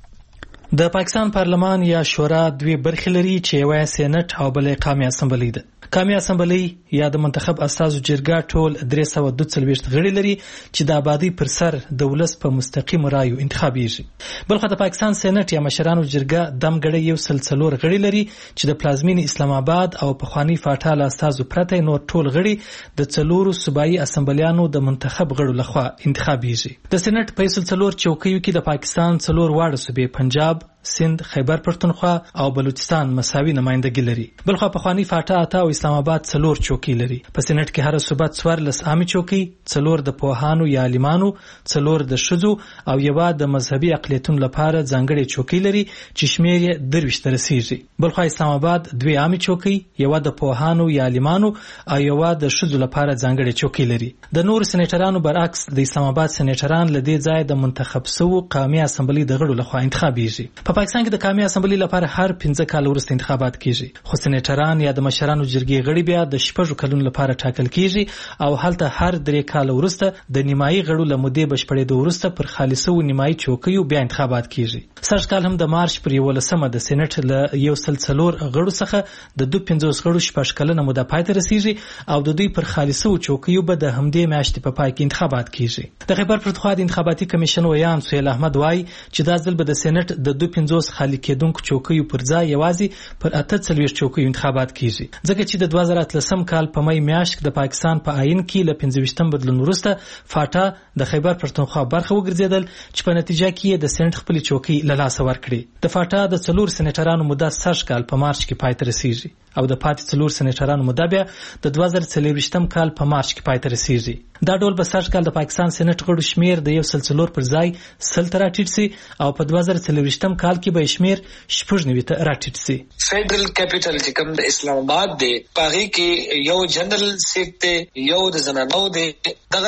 د پاکستان پارلمان یا شورا دوی برخې لري چې یو سېنات او بل قومي اسمبلی ده. قومي اسمبلی یا د منتخب استازو جرګه ټول درې سوه دوه څلوېښت غړي لري چې د آبادی پر سر د ولس په مستقیم رایو انتخابیږي. بلخو د پاکستان سېنات یا مشرانو جرګه دم غړي یو سل څلور غړي لري چې د پلازمین اسلام آباد او پخوانی فاټال استازو پرته نور ټول غړي د څلورو صوبایي اسمبلیانو د منتخب غړو لخوا انتخابیږي. د سېنات په سل څلور چوکیو کې د پاکستان څلور واړه صوبې پنجاب، سند، خیبر پښتونخوا او بلوچستان مساوي نمائندګي لري. بلخو پخوانی فاټا اته او اسلام آباد څلور چوکۍ لري. په سېنات کې هر صوبه څوارلس عامي چوکۍ، څلور د پوهانو یا عالمانو، څلور د ښځو او یوه د مذهبي اقلیتونو لپاره ځانګړې چوکۍ لري چې شمېر یې درویشت ته رسیږي. بلخو اسلام آباد دوې عامي چوکۍ، یوه د پوهانو یا عالمانو او یوه د ښځو لپاره ځانګړې چوکۍ لري. د نور سېنیټرانو برعکس د اسلام آباد سېنیټران له دې ځایه د منتخب شوو قومي اسمبلی د غړو لخوا انتخابیږي. په پاکستان کې د قومي اسمبلی لپاره هر پنځه کال وروسته انتخابات کیږي، خو سېنیټران یا د مشرانو جرګې غړي بیا د شپږو کلونو لپاره ټاکل کیږي او هلته هر درې کال وروسته د نیمایي غړو له مودې بشپړېدو وروسته پر خالصو نیمایي چوکیو بیا انتخابات کیږي. سږ کال هم د مارچ پر یولسمه د سېنات له یو سل څلور غړو څخه د دوه پنځوس غړو شپږ کلنه موده پای ته رسیږي او د دوی پر خالصو چوکیو به د همدې میاشتې په پای کې انتخابات کیږي. د خیبر پښتونخوا د انتخاباتي کمیشن ویان سهیل احمد وایي چې دا ځل به د سېنات د دوه پنځوس خالي کېدونکو چوکیو پر ځای یوازې پر اته څلوېښت چوکیو انتخابات کیږي، ځکه چې د دوه زره اتلسم کال په مۍ میاشت کې د پاکستان په آئین کې له پنځه ویشتم بدلون وروسته فاټا د خیبر پښتونخوا برخه وګرځېدل چې په نتیجه کې د سېنات خپلې چوکۍ له لاسه ورکړې. د فاټا د څلور سېنیټرانو موده سږ کال په مارچ کې پای ته رسیږي او د پاتې څلور سېنیټرانو موده بیا د دوه زره څلوېښتم کال په مارچ کې پای ته رسیږي. دا ډول به سږ کال د پاکستان سېنات غړو شمېر د یو سل څلور پر ځای سل ته راټیټ سي او په دوه زره څلوېښتم کال کې به شمېر شپږ نوي ته راټیټ سي. فیډرل کیپټل چې کوم د اسلام آباد دی پاغي کې یو جنرال سیټ دی، یو د زنانو دی، دغه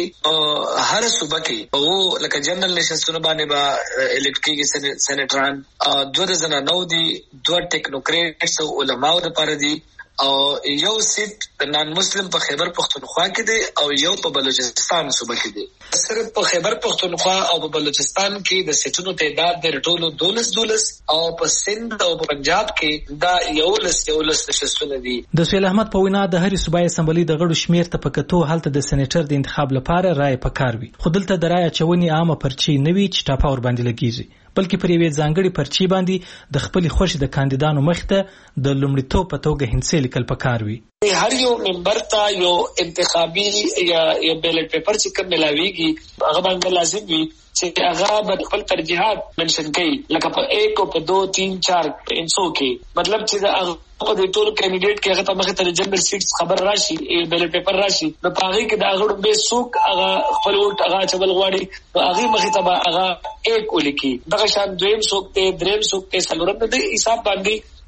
رنګي هر صوبه کې او لکه جنرال نشستونه باندې با الکټریکي سېنیټران دوه د زنانو دي، دوه ټیکنوکریټس او علماو لپاره دي او یو سیټ د نان مسلم په خیبر پښتونخوا کې دی او یو په بلوچستان صوبه کې دی. صرف په خیبر پښتونخوا او په بلوچستان کې د سیټونو تعداد د ټولو دولس دولس او په سند او په پنجاب کې دا یولس یولس نشستونه دي. د سهیل احمد په وینا د هرې صوبایي اسمبلی د غړو شمېر ته په کتو هلته د سېنیټر د انتخاب لپاره رایې پکار وي، خو دلته د رایې اچونې عامه پرچې نه وي چې ټاپه ور باندې لګیږي، بلکې پر یوې ځانګړې پرچې باندې د خپلې خوښې د کاندیدانو مخې ته د لومړیتوب په توګه هندسې لیکل پکار وي. هر یو ممبر ته یو انتخابي یا یو بیلټ پیپر چې کوم ملاويږي هغه باندې لازم وي چې هغه به خپل ترجیحات منشن کړي، لکه په یک او په دو تین چار انسو کې، مطلب چې هغه په دې ټول کینډیډیټ کې هغه ته مخه ته جنرال سیټس خبر راشي، بیلټ پیپر راشي، نو پاغي کې دا غړو به سوق هغه خپل وټ هغه چبل غواړي نو هغه مخه ته هغه یک ولیکي، دغه شان دویم سوق ته دریم سوق ته سلورم د حساب باندې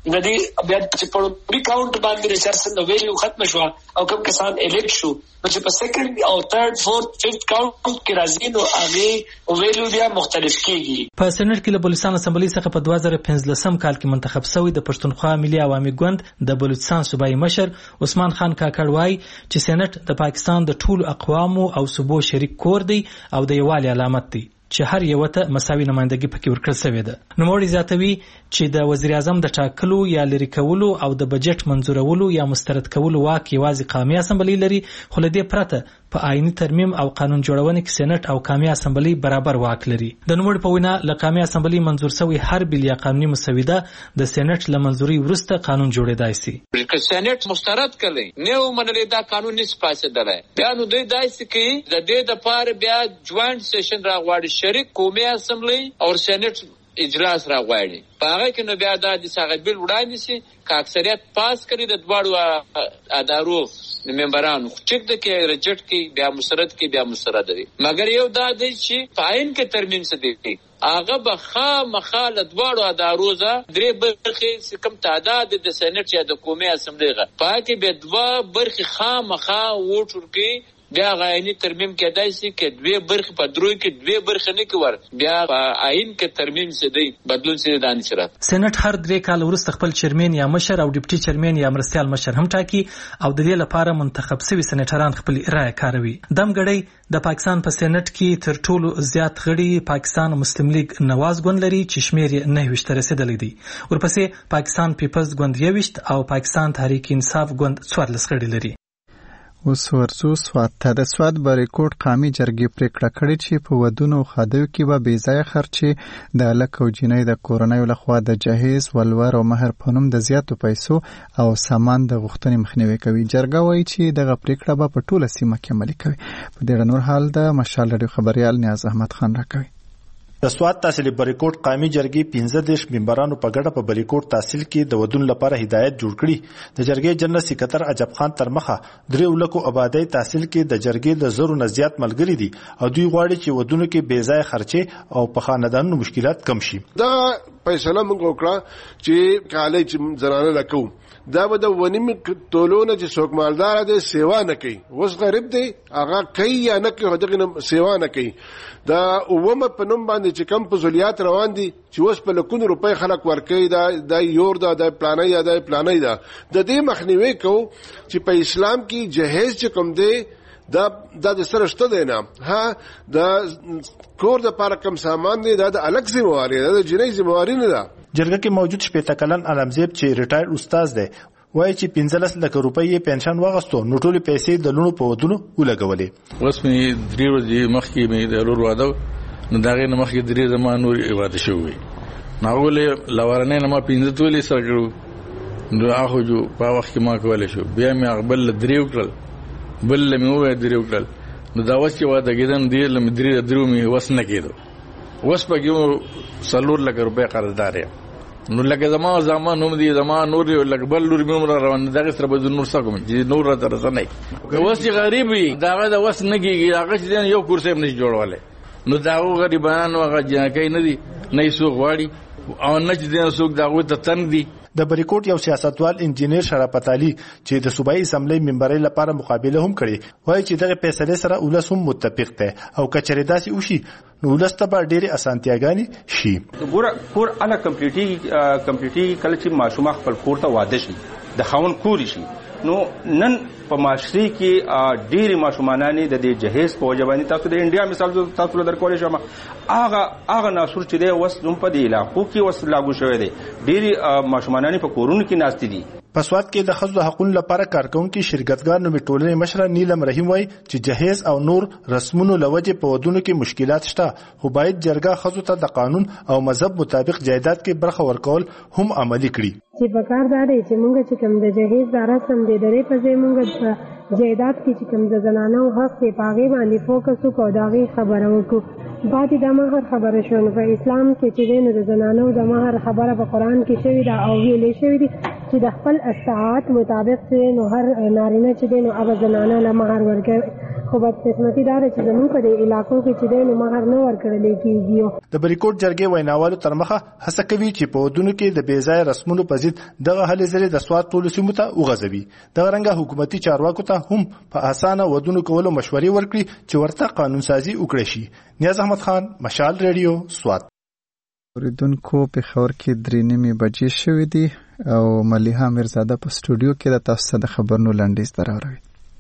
د دې بیا چې په لومړي کاونټ باندې ریچارډسن د ویلیو ختم شو او کوم کسان الیکټ شو نو چې په سیکنډ او تھرد فورث ففت کاونټ کې راځي نو هغه ویلیو بیا مختلف کیږي. په سېنات کې له بلوچستان اسمبلی څخه په دوه زره پنځلسم کال کې منتخب شوی د پښتونخوا ملي عوامي ګوند د بلوچستان صوبایي مشر عثمان خان کاکړ وایي چې سېنات د پاکستان د ټولو اقوامو او صوبو شریک کور دی او د یووالي علامت دی چې هر یو ته مساوي نمائندګي پکې ورکړل شوې ده. نوموړي زیاتوي چې د وزیر اعظم د ټاکلو یا لري کولو او د بجټ منظورولو یا مسترد کولو واک یوازې قومي اسمبلی لري، خو له دې پرته په آئینی ترمیم او قانون جوړونې کې سېنات او قومي اسمبلی برابر واک لري. د نوموړي په وینا له قومي اسمبلی منظور شوی هر بل یا قانوني مسوده د سېنات له منظوري وروسته قانون جوړېدای شي. که سېنات مسترد کړي نه ومنل دا قانون نس پاسېدلای بیا نو دوی داسې کوي د دې د پاره بیا جوائنټ سیشن راغواړي شریک قومي اسمبلی او سېنات اجلاس راغواړي په هغه کې نو بیا د څنګه بل وړاندې شي که اکثریت پاس کړي د دواړو ادارو ممبرانو چک د کې رجټ کې بیا مسرد کې بیا مسرد دی مګر یو دا دی چې پاین کې ترمیم څه دی هغه به خامخا له دواړو ادارو ځا درې برخې کم تعداد د سېنات یا د قومي اسمبلی غا پاکي به دوا برخې خامخا ووټ ورکړي بیا غاینی ترمیم کېدای شي کې دوی برخې په دروي کې دوی برخې نه کوي بیا آئین کې ترمیم څه دی بدلون څه دی دانش را سېنات هر درې کال وروسته خپل چیرمن یا مشر او ډیپټي چیرمن یا مرستيال مشر هم ټاکي او د دې لپاره منتخب شوی سېناتران خپل رائے کاروي. دم غړي د پاکستان په سېنات کې تر ټولو زیات غړي پاکستان مسلم لیگ نواز ګوند لري چې شمیر یې نه وشت رسیدلی دی. ورپسې پاکستان پیپلز ګوند یې وشت او پاکستان تحریک انصاف ګوند څوارلس غړي لري. اوس ورځو سواد ته د سواد بریکوټ قامي جرګې پریکړه کړې چې په ودونو خادیو کې به بې ځایه خرچې د هلک او جینۍ د کورنیو لخوا د جهیز ولور او مهر په نوم د زیاتو پیسو او سامان د غوښتنې مخنیوي کوي. جرګه وایي چې دغه پریکړه به په ټوله سیمه کې عملي کوي. په دې نور حال د مشال راډیو خبريال نیاز احمد خان راکوي. د سواد تحصیل بریکوټ قومي جرګې پنځه دیش ممبرانو په ګډه په بریکوټ تحصیل کې د ودون لپاره هدایت جوړ کړي. د جرګې جنرال سکرټر عجب خان ترمخه درې ولکو آبادی تحصیل کې د جرګې د زرو نه زیات ملګري دي او دوی غواړي چې ودونو کې بې ځای خرچې او په خاندانونو مشکلات کم شي. دا فیصله موږ وکړه چې کالای چې زنانه لکو دا به د ونیم ټولونه چې څوک مالدار دي سیوا نه کوي اوس غریب دی هغه کوي یا نه کوي هغه سیوا نه کوي. دا اومه په نوم باندې چې کم فضولیات روان دي چې اوس په لکونو روپۍ خلک ورکوي دا د یور دا د پلانای یا د پلانای دا د دې مخنیوي کو چې په اسلام کې جهیز چې کوم دی دا د سره شته دی نه ها د کور د پاره کم سامان دی دا د الګ ذمہواری ده د جنۍ ذمہواری نه ده. جرګه کې موجود شپېته کلن علمزیب چې ریټایر استاد دی وایي چې پنځلس لک روپۍ پنشن واغستو نو ټولې پیسې د لونو په ودونو ولګولې. اوس مې درې ورځې مخکې مې د لور واده نو دا غي نه مخکې درې زما نور واده شوی ناولې لورنې نه ما پنځه تولې سره کړو نو هغه جو په وخت کې ما کولې شو بیا مې خپل درې وکړل بل مې وې درې وکړل نو دا وس چې واده کېدم دې لم درې درو مې وس نه کېدو وس په کې سلور لک روپۍ قرضدار نو لکه زما زما نوم دی زما نور لکه بل نور مې روان دغه سره به نور څه کوم چې نور را تر څه نه وس چې غریب وي داغه د وس نه کېږي هغه چې یو کورسې هم نشي جوړواله نو داغه غریبانو هغه جنکې نه دي نه یې څوک غواړي او نه چې څوک داغه ته تنګ دي. د بریکوټ یو سیاستوال انجینیر شرافت علي چې د صوبایي اسمبلی ممبرۍ لپاره مقابله هم کړې وایي چې دغه فیصله سره ولس هم متفق دی او کچېرې داسې وشي نو ولس ته به ډېرې اسانتیاګانې شي. ګوره کور اله کمپلیټي کمپلیټي کله چې ماشوم خپل کور ته واده شي د خاون کور شي نو نن په معاشري کې ډېری ماشومانانی د دې جهیز په وجبانی تاسو د انډیا مثال تاسو درکول شم هغه هغه ناسور چې دی وس دوم په دی علاقو کې وس لاګو شوی دی ډېری ماشومانانی په کورونو کې ناشتي دي. په سواد کې د ښځو حقوقو لپاره کارکونکو شرکتګار نومي ټولنې مشره نیلم رحیم وایي چې جهیز او نور رسمونو لوجې په ودونو کې مشکلات شته خو باید جرګه ښځو ته د قانون او مذهب مطابق جایداد کې برخه ورکول هم عملي کړي. چې په کار دا دی چې موږ چې کوم د جهیز دا رسم دی درې په ځای موږ جایداد کې چې کوم د زنانو حق دی په هغې باندې فوکس وکړو د هغې خبره وکړو. باندې د مهر خبره شوه نو په اسلام کې چې دی نو د زنانو د مهر خبره په قرآن کې شوې ده او ویلې شوې دي چې د خپل استطاعت مطابق چې نو هر نارینه چې دی نو هغه زنانه له مهر ورکوي. خو بدقسمتي دا ده چې زموږ په دې علاقو کې چې دی نو مهر نه ورکړلی کېږي. د بریکوټ جرګې ویناوالو تر مخه هڅه کوي چې په ودونو کې د بې ځایه رسمونو په ضد دغه هلې ځلې د سواد ټولو سیمو ته وغځوي. دغه رنګه حکومتي چارواکو ته هم په اسانه ودونو کولو مشورې ورکړي چې ورته قانون سازي وکړي شي. نیاز احمد خان، مشال ریډیو، سواد. اوریدونکو په خبر کې درې نیمې بجې شوې دي او ملیحه میرزاده په سټوډیو کې د تاسو د خبرونو لنډیز دراوړي.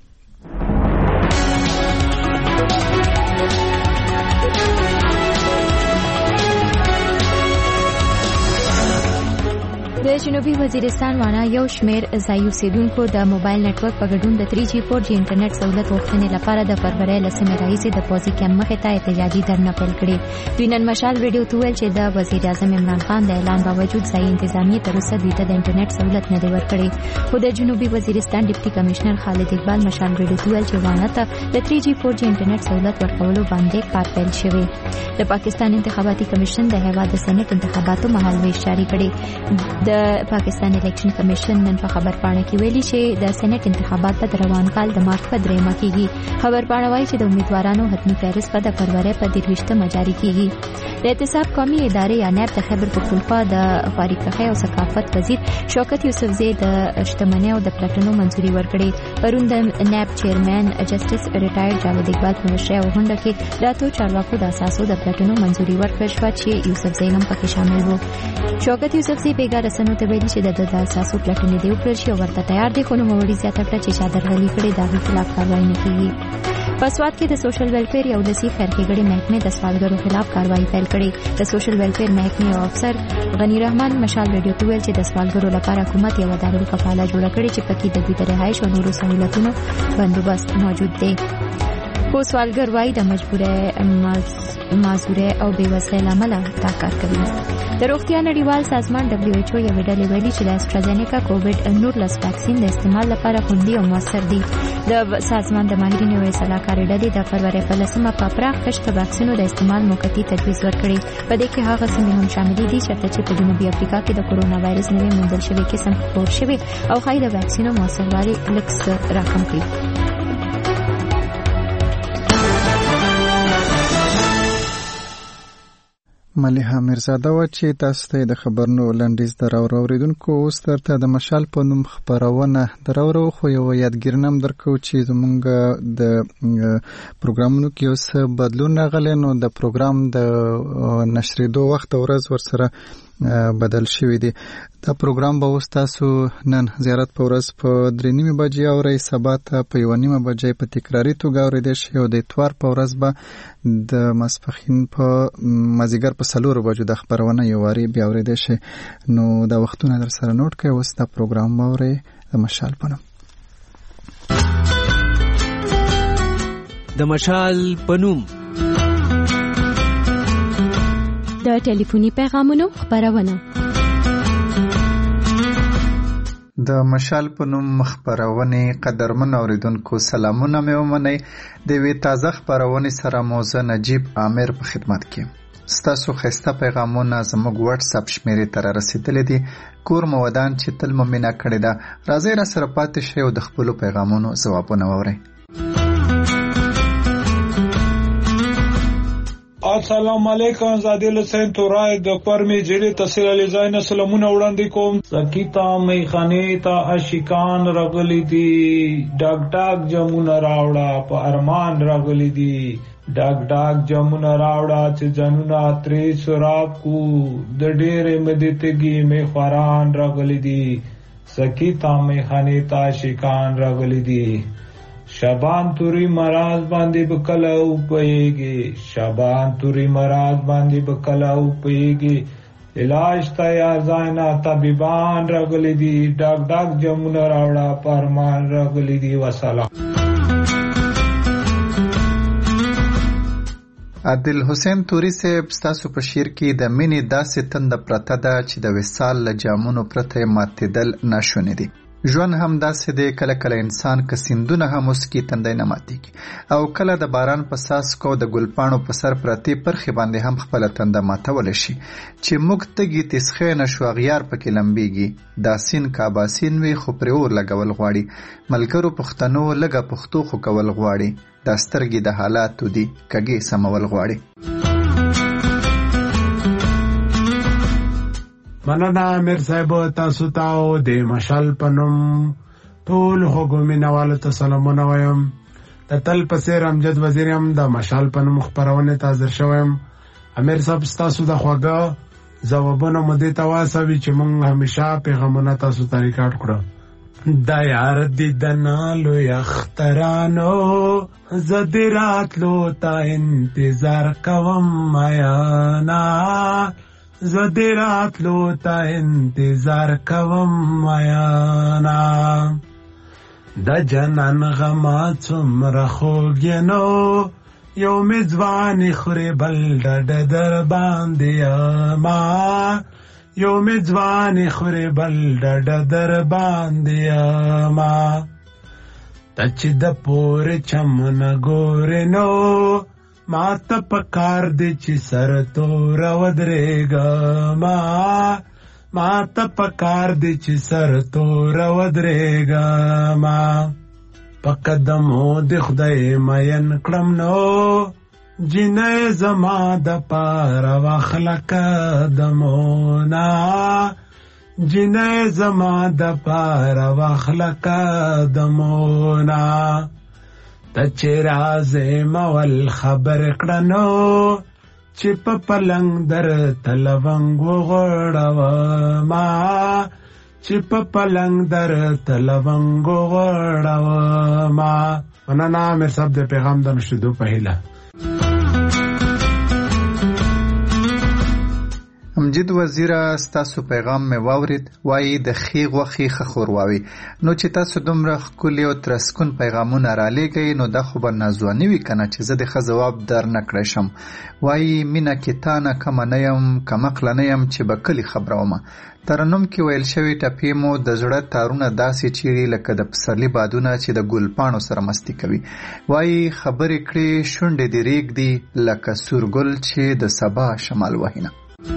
د جنوبي وزیرستان وانا یو شمیر ځایي اوسیدونکو د موبایل نتورک په ګډون د تھری جی فور جی انټرنیټ سہولت غوښتنې لپاره د فروری لسمې راهیسې د پوځي کیمپ مخې ته احتجاجي درنه پیل کړې. دوی نن مشال ریډیو ته وویل چې د وزیر اعظم عمران خان د اعلان باوجود ځایي انتظامیې تر اوسه دوی ته د انټرنیټ سہولت نه دی ورکړی. خو د جنوبي وزیرستان ډیپټي کمشنر خالد اقبال مشال ریډیو ته وویل چې وانا ته د تھری جی فور جی انټرنیټ سہولت ورکولو باندې کار پیل شوی. د پاکستان انتخاباتي کمیشن د هیواد د سېنات انتخاباتو مهالویش جاری کړی. د پاکستان الیکشن کمیشن نن په خبر پاڼه کې ویلي چې د سېنات انتخابات په روان کال د مارچ په دریمه کېږي. خبر پاڼه وایي چې د امیدوارانو حتمي فهرست په د فروری په درویشتمه جاری کېږي. د احتساب قومي ادارې یا نیب د خیبر پختونخوا د خواریکخۍ او ثقافت وزیر شوکت یوسفزی د شتمنۍ او د پلټنو منځوري ورکړې. پرون د نیب چیرمن جسټس ریټایرډ جاوید اقبال په مشرۍ او غونډه کې د اتو چارواکو د اساسو د پلټنو منځوري ورکړل شوه چې یوسفزی هم پکې شامل و. شوکت یوسفزی بیګا رسنو ته ویلي چې د د اساسو پلټنې دی وکړل شي او ورته تیار دی، خو نوموړي زیاته کړه چې چا درغلي کړې د هغې خلاف کاروایي نه کېږي. په سوات کې د سوشل ویلفیر یو لسي خیرښېګړې محکمې د سوالګرو خلاف کاروایي پیل کړې. د سوشل ویلفیر محکمې او افسر غني رحمان مشال ریډیو ته ویل چې د سوالګرو لپاره حکومت یوه دارالکفاله جوړه کړې چې پکې د دوی د رهایش او نورو سهولتونو بندوبست موجود دی. خو سوالګر وایي د مجبورۍ معذورۍ او بېوسۍ له امله دا کار کوي. د روغتیا نړیوال سازمان دبلیو ایچ او یوې ډلې ویلي چې د اسټرازینیکا کووډ نولس واکسین د استعمال لپاره خوندي او مؤثر دی. د سازمان د ماهرینو یوې سلاکارې ډلې د فروری په لسمه په پراخ کچه د واکسینو د استعمال موقتي تجویز ورکړی. په دې کې هغه سیمې هم شاملې دي چېرته چې په جنوبي افریقا کې د کورونا وایرس نوی موندل شوی قسم خپور شوی او ښایي د واکسینو مؤثروالی لږ څه راکم کړي. ملیحه میرزاده وه چې تاسو ته د خبرونو لنډیز دراوړو. اورېدونکو اوس درته د مشال په نوم خپرونه دراوړو، خو یوه یادګیرنه هم درکوو چې زمونږ د پروګرامونو کې یو څه بدلون راغلی، نو د پروګرام د نشرېدو وخت او ورځ ورسره بدل شوی دی. دا پروګرام به اوس تاسو نن زیارت په ورځ په درې نیمې بجې اورئ، سبا ته په یوه نیمه بجې په تکراري توګه اورېدی شي او د اتوار په ورځ به د ماسپښین په مازدیګر په څلورو بجو د خپرونه یو وارې بیا اورېدی شي. نو دا وختونه در سره نوټ کړئ. اوس دا پروګرام به اورئ د مشال په نوم. د مشال په نوم د ټلیفوني پیغامونو خپرونه. د مشال په نوم خپرونې قدرمن اوریدونکو سلامونه مې ومنئ. د یوې تازه خپرونې سره مو زه نجیب عامر په خدمت کې. ستاسو ښایسته پیغامونه زموږ واټس اپ شمیرې ته رارسېدلي دي. کور مو ودان چې تل مو مینه کړې ده. راځئ راسره پاتې شئ او د خپلو پیغامونو ځوابونه واورئ. السلام علیکم. زادی لسین تورای د پرمی جری تحصیل علی زاین سلامونه وړاندې کوم. سکیتا میخانه تا اشکان رغلی دی، ډاګ ډاګ جمونه راوړه په ارمان رغلی دی، ډاګ ډاګ جمونه راوړه چې جنونه تری سراب کو د ډېرې مدتګي می خوران رغلی دی. سکیتا میخانه تا اشکان رغلی دی. شابان توری مراز باندې بکلا او پېږي، شابان توری مراز باندې بکلا او پېږي. علاج تیار زاینا طبيبان راغلي دي، ډاک ډاک جمونه راوړه پرمان راغلي دي. وسلام. عادل حسین توری صاحب، ستاسو په شعر کې د مینې داسې تنده پرته ده چې د وصال له جامونو پرته ماتېدل ناشونې دي. ژوند هم داسې دی، کله کله انسان که سیندونه هم وسکي تندی نه ماتېږي، او کله د باران په څاڅکو د ګلپاڼو په سر پرتې پرخې باندې هم خپله تنده ماتولی شي. چې موږ تږي تسخی نه شو اغیار پکې لمبېږي، دا سیند که اباسین وي خو پرې اور لګول غواړي. ملګرو پښتنو لږه پښتو خو کول غواړي، دا سترګې د حالاتو دي کږې سمول غواړي. مننه امیر صاحب، تاسو ته او د مشال په نوم ټول هغو مینوالو ته سلامونه وایم. د تل په څېر امجد وزیر یم، د مشال په نوم خپرونې ته حاضر شوی یم. امیر صاحب ستاسو د خواږه ځوابونه مو دې ته واسوي چې موږ همیشه پیغامونه تاسو ته ریکارډ کړو. د یار دیدن لوی اخترانو زه دې راتلو ته انتظار کوم میانا، زه دې راتلو ته انتظار کوم میانا. د جنان غما څومره خوږ نو یو مې ځواني خورې بل ډډه در باندې یما، یو مې ځواني خورې بل ډډه در باندې یما. ته چې د پورې چمنه ګورې نو ما ته پکار دی چې سر توره ودرېږما، ما ته پکار دی چې سر توره ودرېږما. په قدمو د خدای مین کړم نو جنۍ زما د پاره واخله قدمونه، جنۍ زما د پاره واخله قدمونه. ته چې رازې مول خبر کړنو چې په پلنګ در تلونګ وغوړوما، چې په پلنګ در تلونګ وغوړوما. مننه امیر صاحب د پیغام د نشدو په هیله. امجد وزیره ستاسو پیغام مې واورید، وایي د ښې غوښې ښه ښورواوي. نو چې تاسو دومره ښکلي او ترسکون پیغامونه رالیږئ نو دا خو به نازواني وي که نه چې زه د ښه ځواب در نه کړی شم. وایي مینه کې تا نه کمه نه یم، کمقله نه یم چې به کلي خبرومه. ترنم کې ویل شوي ټپې مو د زړه تارونه داسې چیري لکه د پسرلي بادونه چې د ګلپاڼو سره مستی کوي. وایي خبرې کړې شونډې دې ریږدي لکه سورګل چې د سبا شمال وهینه.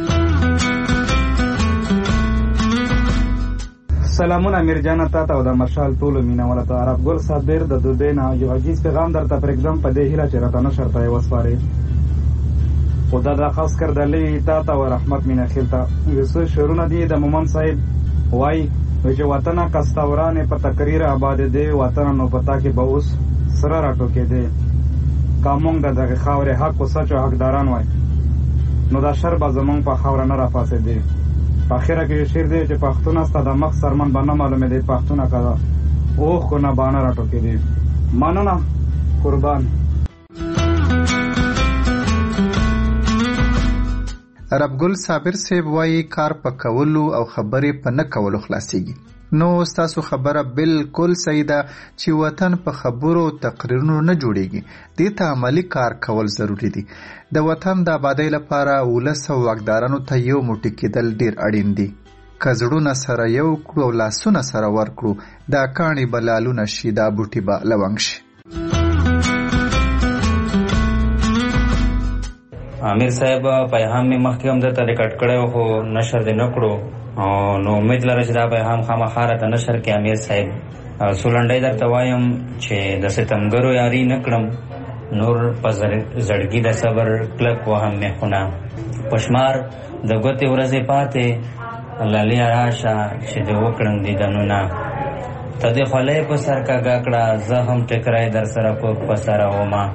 سلامونه امیر جان ته او د مشال ټولو مینوالو ته. عرب ګل صابر د دوبۍ نه یو عجیز پیغام درته پرېږدم په دې هیله چې راته نشر ته یې وسپارې. خدا دا خاص کردلی تا ته و رحمت مینه خیل ته. یو څه شعرونه دي د مومن صاحب وایي چې وطنه کستورانې په تقریر آباد دی، وطنه نو پتا کې به اوس سره راټوکې دی. که مونږ د دغې خاورې حق و سچ او حقداران وای نو دا شر به زمونږ په خاوره نه راپاسېدی. په اخره کې یو شعر دی چې پښتونه ستا د مخ سرمن به نه معلومېدی، پښتونه که ده اوښکو نه به نه راټوکېدي. مننه قربان. عرب ګل صابر صاحب وایي کار په کولو او خبرې په نه کولو خلاصېږي. نو ستاسو خبره بالکل صحیح ده چې وطن په خبرو تقریرونو نه جوړیږي، دې ته عملی کار کول ضروری دي. د وطن د آبادۍ لپاره ولس او واکدارانو ته یو موټی کېدل ډیر اړین دي. که زړونه سره یو کړو او لاسونه سره ورکړو دا کاڼي به لالونه شي، دا بوټي به لونګ شي. امیر صاحب پیغام می مخکې هم درته ریکارډ کړی خو نشر دې نه کړو، نو امید لره چې دا پیغام خامخا راته نشر کړي. امیر صاحب څو لنډۍ درته وایم چې د ستمګرو یاري نه کړم، نور په زړګي د صبر کلک وهم مې خونه. پشمار د ګوتې ورځې پاتې لالیا راشه چې د وکړم دیدنونه. ته دې خولۍ په سر کږه کړه زه هم ټکری در سره کوک په سره ومه.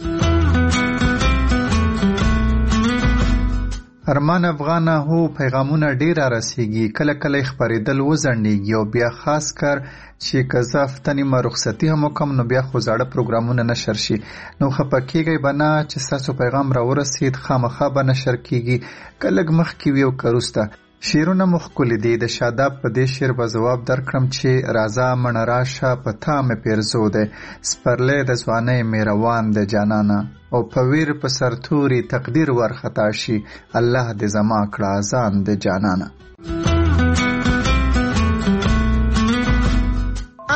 ارمان افغانه هو پیغامونه ډیر رسیږي، کله کله خبرېدل وزنیږي او بیا خاص کر چې که زه هفته نیمه رخصتي هم وکم نو بیا خو زاړه پروګرامونه نشر شي. نو خفه کېږئ به نه چې ستاسو پیغام راورسېد، خامخا به نشر کېږي، که لږ مخکې وي او که وروسته. شعرونه مو ښکلي دي. د شاداب په دې شعر به ځواب درکړم چې راځه مڼه راشه په تا مې پیرزو دی، سپرلی د ځوانۍ مې روان دی جانانه، او په ویر په سرتوري تقدیر ورخطا شي، الله دې زما کړه آزان دی جانانه.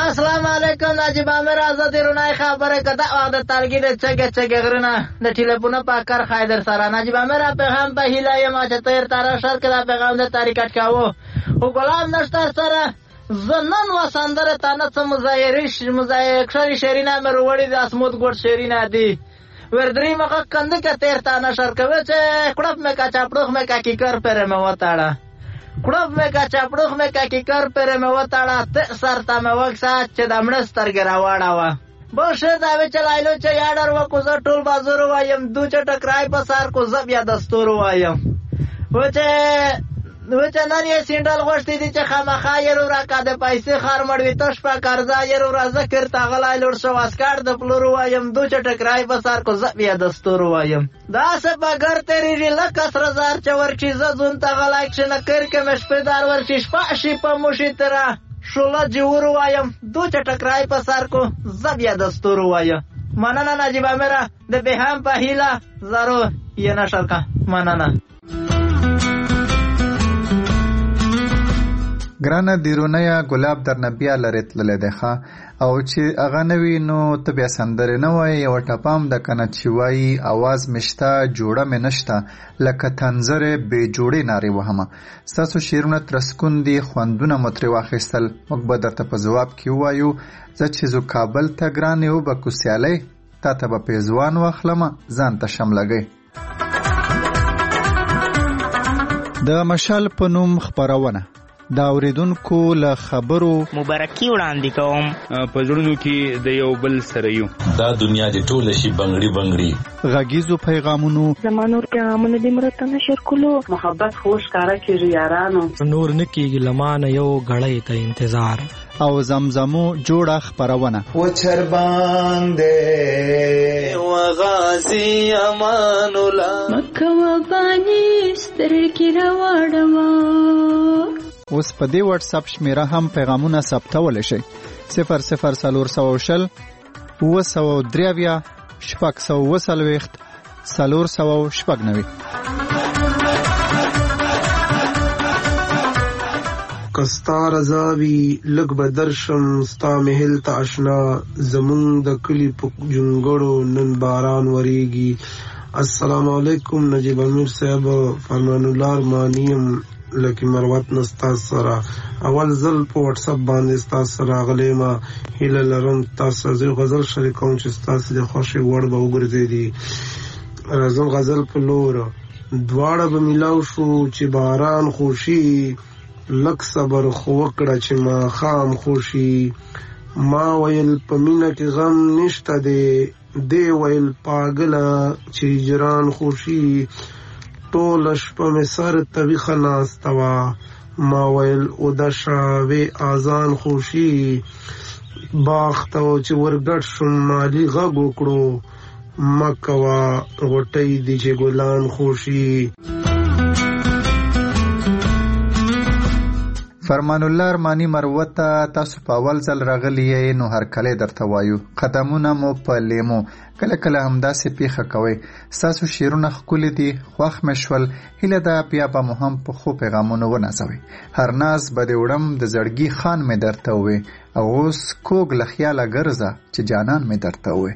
السلام علیکم نجیب امیر آزادی رونای خبره که دا وقت تلگی ده چگه چگه غرونه ده تیلیفونه پا کر خیدر سره نجیب امیر پیغام په هیله یم چې تیر تاره شد که دا پیغام ده تاریکت کهو و گلاب نشته سره زنن و سندر تانه چه مزایکشری شیرینه مروڑی ده اسمود گوڑ شیرینه دی وردری مقا کنده که تیر تانه شد که وچه کڑپ میں کا چاپڑوخ میں کا کیکر پیره میں وطاڑا کڑپ میں کا چاپڑوخ میں کا کیکر پیره میں وطاڑا تی سرطا میں وقت چه دمڑستر گرا واڑا وا باشه داوی چلایلو چه یادر و کوزا ټول بازور وایم دو چه ټکرای پسار کوزا بیا دستور وایم وچه وچه نن یې سینډل غوښتي دي چې خامخا یې رو راکا د پیسې خار مړوي تش په قرضا یې رو را ذکر تاغلای لور شو اسکار د پلور وایم دو چه ټکرای پسار کوزا بیا دستور وایم دا سه بغیر تیری لک سر زار چور چیز زون تاغلای کښنه کر کې مشپدار ورچی شپه شي په موشي ترا شولا جوړ وایم دو چه ټکرای پسار کو زبیا دستور وایم مننه نجیب امیر د بهام په هیله زارو یې نشل کا مننه ګرانه دیرونه ګلاب در نبیا لري تللی دی ښه او چې هغه نه وي نو ته بیا سندرې نه وایي یوه ټپام ده که نه چې وایي اواز مې شته جوړه مې نشته لکه تنظرې بې جوړې نارې وهمه ستاسو شعرونه ترسکون دي خوندونه مو ترې واخیستل موږ به درته په ځواب کې ووایو زه چې ځو کابل ته ګرانې وبکو سیالۍ تا ته به پیزوان واخلمه ځان ته شم لګی د مشال په نوم خپرونه دا اوریدونکو له خبرو مبارکي وړاندې کوم په زړونو کې د یو بل سره یو دا دنیا دې ټوله شي بنګړي بنګړي غږیزو پیغامونو زمانور پیغامونه دې مرته نشر کولو محبت خوش کارا کېږي یارانو نور نه کېږي لمانه یو غړی ته انتظار او زمزمو جوړه خپرونه و چر باندې و غازی امان الله مکه و بانی سترګې راوړم اوس په دې واتس اپ شمیره هم پیغامونه ثبتولی شئ صفر صفر څلور سوه شل اوه سوه درې اویا شپږ سوه اوه څلوېښت څلور سوه شپږ نوي که ستا رضا وي لږ به درشم ستا محل ته اشنا زمونږ د کلي په جونګړو نن باران وریږي السلام علیکم نجیب امیر صاحب فرمان الله ارمانیم لکه مروت نستا سره اول ځل په واتس اپ باندې ستا سره راغلی ما هیله لرم تاسو زه غزل شریکوم چې ستاسو د خوښې وړ به وګرځېدي راځم غزل په لور دواړه به میلاو شو چې باران خوشي لک صبر خو وکړه چې ماښام خوشي ما ویل په مینه کې غم نشته دی دی ویل پاګله چې هجران خوشي ټول شپه مې سر طبیخه ناسته وه ما ویل اوده شاوې اذان خوشي باغ ته چې ورګډ شوم مالي غږ وکړو مه کوه غوټۍ دي چې ګلان خوشي فرمان الله ارمانی مروته تاسو په اول ځل راغلی یې نو هرکلی درته وایو قدمونه مو په لیمو کله کله همداسې پیښه کوئ ستاسو شعرونه ښکلي دي خوښ مې شول هیله ده بیا به مو هم په ښو پیغامونو ونازوئ هر ناز به دې وړم د زړګي خان مې درته ووې او اوس کوږ له خیاله ګرځه چې جانان مې درته ووې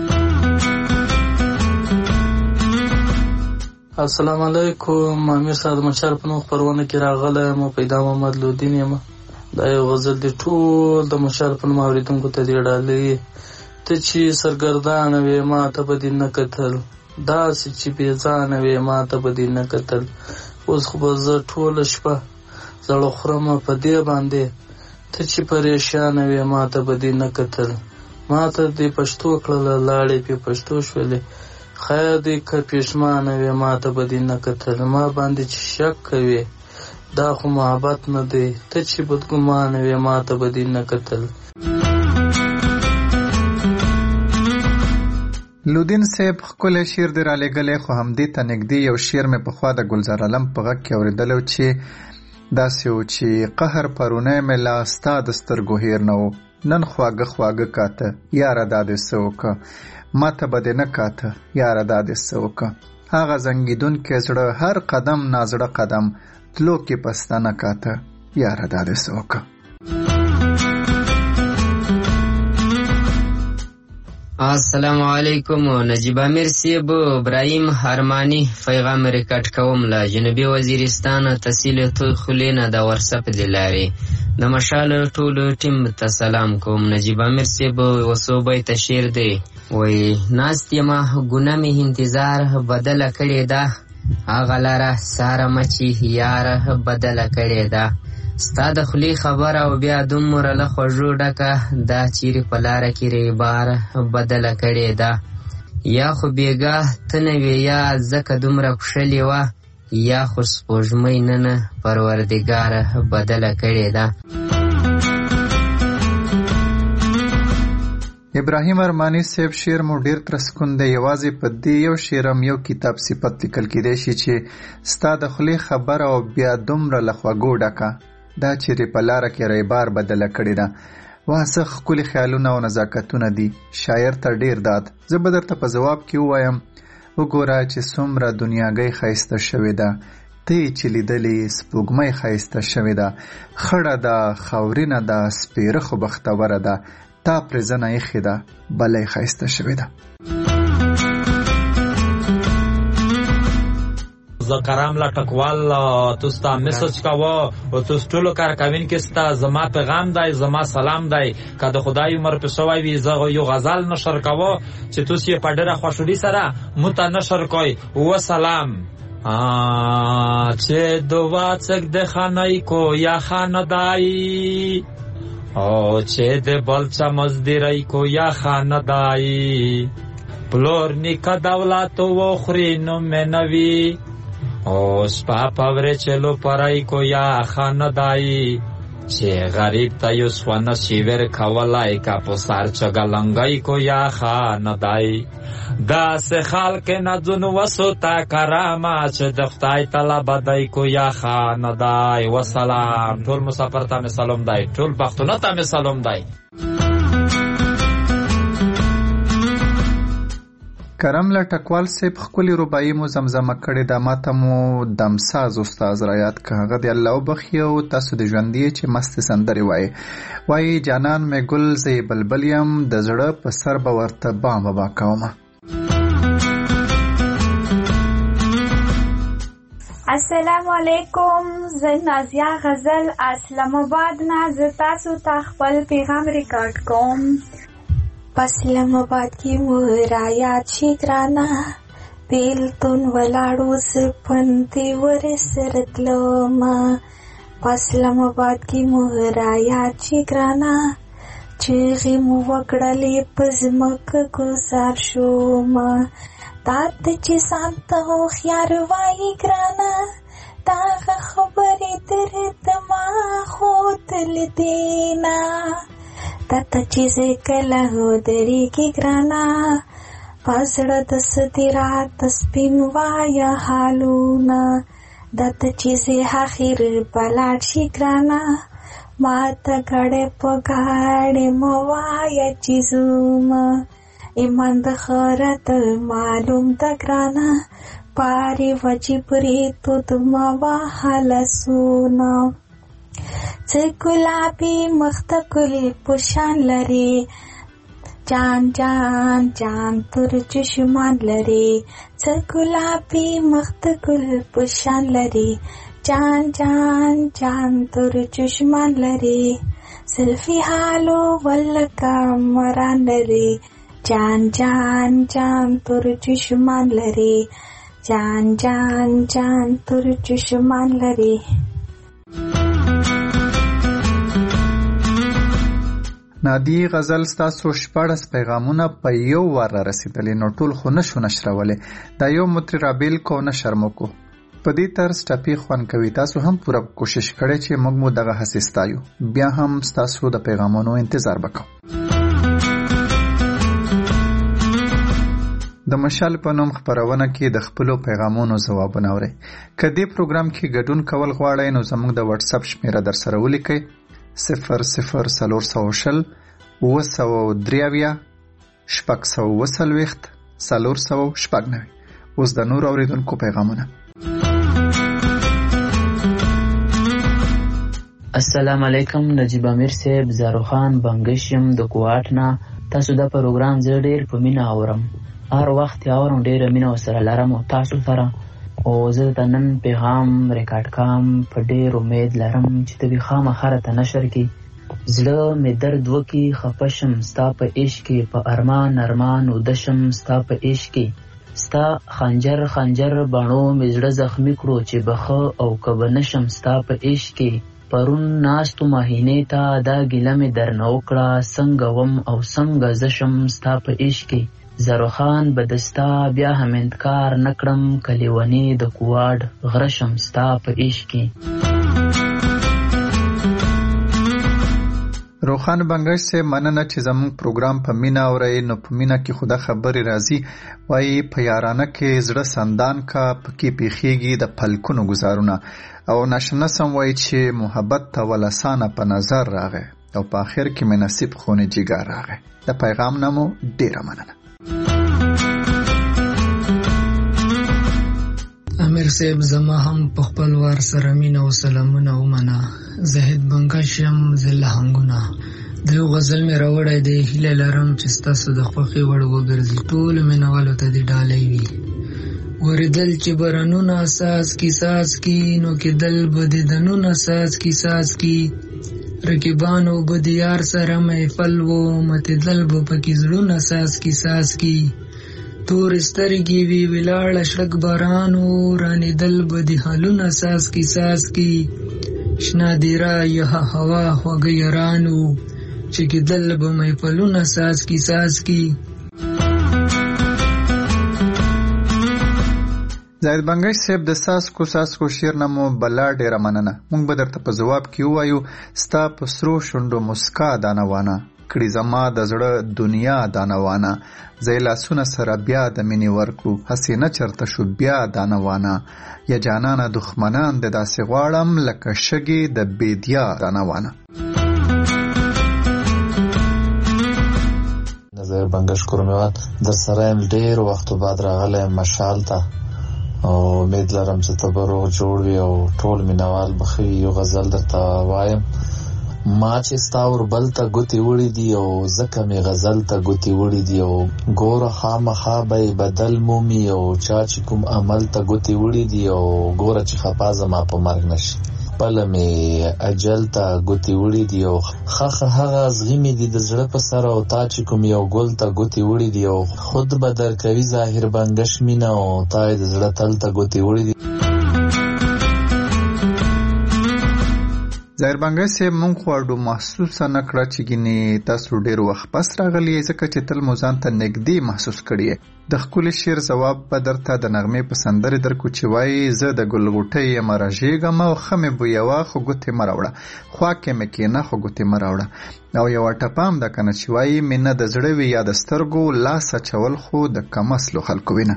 السلام علیکم امیر صاحب مشال په نوم خپرونه کې راغلی یم پیدا محمد لودین یم دا یو غزل دی ټول د مشال په نوم اورېدونکو ته دې ډالۍ ته چې سرګردانه وې ما ته به دې نه کتل داسې چې بېځانه وې ما ته به دې نه کتل اوس خو به زه ټوله شپه زړه خورمه په دې باندې ته چې پریشانه وې ما ته به دې نه کتل ما ته دې پښتو کړله لاړې پې پښتو شولې خیر دې که پښمانه وې ما ته به دې نه کتل ما باندې چې شک کوې دا خو محبت نه دی ته چې بدګمانه وې ما ته به دې نه کتل لودین صاحب ښکلی شعر دې رالیږلی خو همدې ته نږدې یو شعر مې پخوا د ګلزار علم په غږ کې اورېدلی و چې داسې و چې قهر پرونی مې لا ستا د سترګو هیر نه و نن خواږه خواږه کاته یاره دا دې څه وکړه ما ته به دې نه کاته یاره دا دې څه وکړه هغه زنګېدونکی زړه هر قدم نازړه قدم تلو کې پسته نه کاته یاره دا دې څه وکړه السلام علیکم. نجیب امیر صاحب، ابراهیم ارمانی پیغام ریکارډ کوم له جنوبي وزیرستان تحصیل توی خلینا د ورسپ د لارې د مشال ټولو ټیم ته سلام کوم. نجیب امیر صاحب وسوبې تشیر دی وای ناست یما ګونه می انتظار بدل کړي دا هغه لاره ساره مچی یار بدل کړي دا ستا د خلی خبر او بیا دومره له خوږو ډکه دا چیرې په لاره کې ریبار بدله کړې ده یا خو بېګاه ته نه وې یا ځکه دومره کښلې وه یا خو سپوږمۍ نن پروردګاره بدله کړې ده. ابراهیم ارمانی صاحب شعر مو ډیر ترسکون دی. یوازې په دې یو شعرم یو کتاب صفت لیکل کېدی شي چې ستا د خولې خبر او بیا دومره له خوږو ډکه دا چیرې په لاره کې ریبار بدله کړې ده. واه څه ښکلي خیالونه او نزاکتونه دي. شاعر ته ډیر داد. زه به درته په ځواب کې ووایم وګوره چې څومره دنیاګۍ ښایسته شوې ده، ته یې چې لیدلې سپوږمۍ ښایسته شوې ده، خړه ده خاورینه ده سپېره خو بختوره ده، تا پرې زنه ایښې ده بله یې ښایسته شوې ده. زه کرام لا ټکوال تو ستا میسج کوه او تو ټولو کارکوین کې ستا زما پیغام دی، زما سلام دی. که د خدای عمر په شوی وي زه یو غزل نشر کوه چې توس یې په ډېره خوشحالي سره مو ته نشر کوئ. وسلام چې دوا څک د خانۍ کو یا خاندای او چې د بلچا مزدیری کو یا خاندای پلور نیکه دولت و خوري نو منوي او سپا پاوره چلو پرای کو یا خاندای چې غریب ته یو سوانه شیور کولای کا په سر چګلنګای کو یا خاندای دا سه خلک نه ځنو وسو تا کرامه چې د خدای طلب دای کو یا خاندای. وسلام. ټول مسافر ته سلام دی، ټول پښتون ته سلام دی. کرم له ټکوال صاحب ښکلې رباعي مو زمزمه کړې ده. ما ته مو دمساز استاد را یاد که هغه د الله وبخښي او تاسو د ژوندي چې مستې سندرې وایي وایي جانان مې ګل زه یې بلبل یم د زړه په سر به ورته بام بابا کومه. السلام علیکم. زه نازیه غزل اسلام آباد نه زه تاسو ته خپل پیغام ریکارډ کوم. اسلام آباد کی مهرایات شي ګرانه بیلتون ولاړو سپنتی ورسرتلوما. اسلام آباد کی مهرایات شي ګرانه چیغې مو وکړلې په ځمکه ګوزار شوما. تا ته چې ځان ته هوښیار وایي ګرانه دا هغه خبرې درې دماغو تلدې نه تاته چې زه کله ودرېږي ګرانه په زړه د سدې راته سپین وایه حالونه دته چې زه اخر به لاړ شي ګرانه ما ته ګړی په ګاډۍ مه وایه چې ځومه. ایمان د خیرات معلوم ده ګرانه پارې وجې پرې تو مه وهه لاسونه. څه ګلابي مخ ته ګل په شان لري جان جان جان تور چشمان لري. څه ګلابي مخ ته ګل په شان لري جان جان جان تور چشمان لري. زلفي حالو ولکه مران لري جان جان جان تور چشمان لري جان جان جان تور چشمان لري. نادی غزل ستاسو شپاړس پیغامونه په یو وار را رسیدلې نو ټول خو نشو نشرولی. دا یو متری رابیل کو نه شرمو کو په دې طرز ټپي خوان کوي. تاسو هم پوره کوشش کړئ چې موږ مو دغه هڅې ستایو. بیا هم ستاسو د پیغامونو انتظار وکړو. د مشال په نوم خپرونه کې د خپلو پیغامونو ځوابونه اورئ. که دې پروګرام کې ګډون کول غواړئ نو زموږ د واتس اپ شمیره در سره ولیکئ صفر صفر څلور سوه شل اوه سوه درې اویا شپږ سوه اوه څلوېښت څلور سوه شپږ نوي. اوس د نورو اورېدونکو پیغامونه. السلام علیکم. نجیب امیر صاحب زاروخان بنګش یم د کوهاټ نه. تاسو دا پروګرام زه ډېر په مینه اورم، هر وخت یې اورم، ډېره مینه ورسره لرم او تاسو سره. او زه د نن پیغام ریکارډ کوم په ډېر امید لرم چې ته به خامخا راته نشر کړي. زړه مې درد وکړي، خفه شم ستا په عشق کې، په ارمان ارمان اوده شم ستا په عشق کې. ستا خنجر خنجر بڼو مې زړه زخمي کړو چې بخه او که به نشم ستا په عشق کې. پرون ناستو ماهینې ته دا ګیله مې درنه وکړه، څنګه وم او څنګه زه شم ستا په عشق کې. زروخان به دستا بیا هم انتکار نکړم، کلیونې د کوواډ غره شم ستا په عشق کې. روخان بنگش سے مننه چې زموږ پروګرام په مینا اورئ. نو په مینا کې خدا خبرې راځي، وایي په یارانه کې زړه سندان کا، پکې پیښیږي د پلکونو گزارونه. او ناشنه سم وایي چې محبت ته ولسانه په نظر راغی او په آخر کې مې نصیب خونه جګار راغی. د پیغام نامو ډیره مننه. امیر صاحب زما هم په خپل وار سره مینه او سلامونه ومنه. زهید بنگش یم زله هنګونه. د یو غزل مې راوړی دی، هیله لرم چې ستاسو د خوښې وړ وګرځي. ټولو مینوالو ته دې ډالۍ وي. ورېدل چې برنونه ساز کی ساز کی، نو کېدل به د دنونه ساز کی ساز کی. رقیبانو به د یار سره محفل و، متېدل به پکې زړونه ساز کی ساز کی. تور سترګې وی ولاړه شرک بارانو، رانېدل به د حالونه ساز کی ساز کی. شنه دیره یه هوا خوږه یارانو، چې کېدل به محفلونه ساز کی ساز کی. زاید بنگش صاحب د ساسکو ساسکو شعر نه مو بلا ډیره مننه. موږ به درته په ځواب کې ووایو ستا په سرو شونډو مسکا دانوانه، کړي زما د زړه دنیا دانوانه. زه لاسونه سره بیا د مینې ورکو، هسې نه چرته شو بیا دانوانه. یا جانانه دښمنان د داسې غواړم، لکه شګې د بیدیا دانوانه. زاید بنگش کورمیوان در سره یم ډېر وختو بعد راغلی مشال ته، او امید لرم چې ته به روغ جوړ وي او ټول مینوال به ښه وي. یو غزل درته وایم: ما چې ستا وربل ته ګوتې وړي دي، او ځکه مې غزل ته ګوتې وړي دي. او ګوره خامخا به یې بدل مومي، او چا چې کوم عمل ته ګوتې وړي دي. او ګوره چې خفا زما په مرګ نشي، خپله مې اجل ته ګوتې وړي دي. او خخه هغه زغمې دي د زړه په سر، او تا چې کوم یو ګل ته ګوتې وړي دي. او خود به درکوي ظاهر بنگش مینه، او تا یې د زړه تل ته ګوتې وړي دي. ظاهر بنگش صاحب مونږ خواړو محسوسه نه کړه چې ګینې تاسو ډېر وخت پس راغلی، ځکه چې تل مو ځان ته نږدې محسوس کړی. د ښکلي شعر ځواب به درته د نغمې په سندرې درکو چې وایي: زه د ګلغوټۍ یم راژېږم، او ښه مې بویوه خو ګوتې مه راوړه، خوا کې مې کښېنه خو ګوتې مه راوړه. او یوه ټپه هم ده که نه چې وایي: مینه د زړه وي یا د سترګو، لاس اچول خو د کمسلو خلکو وینه.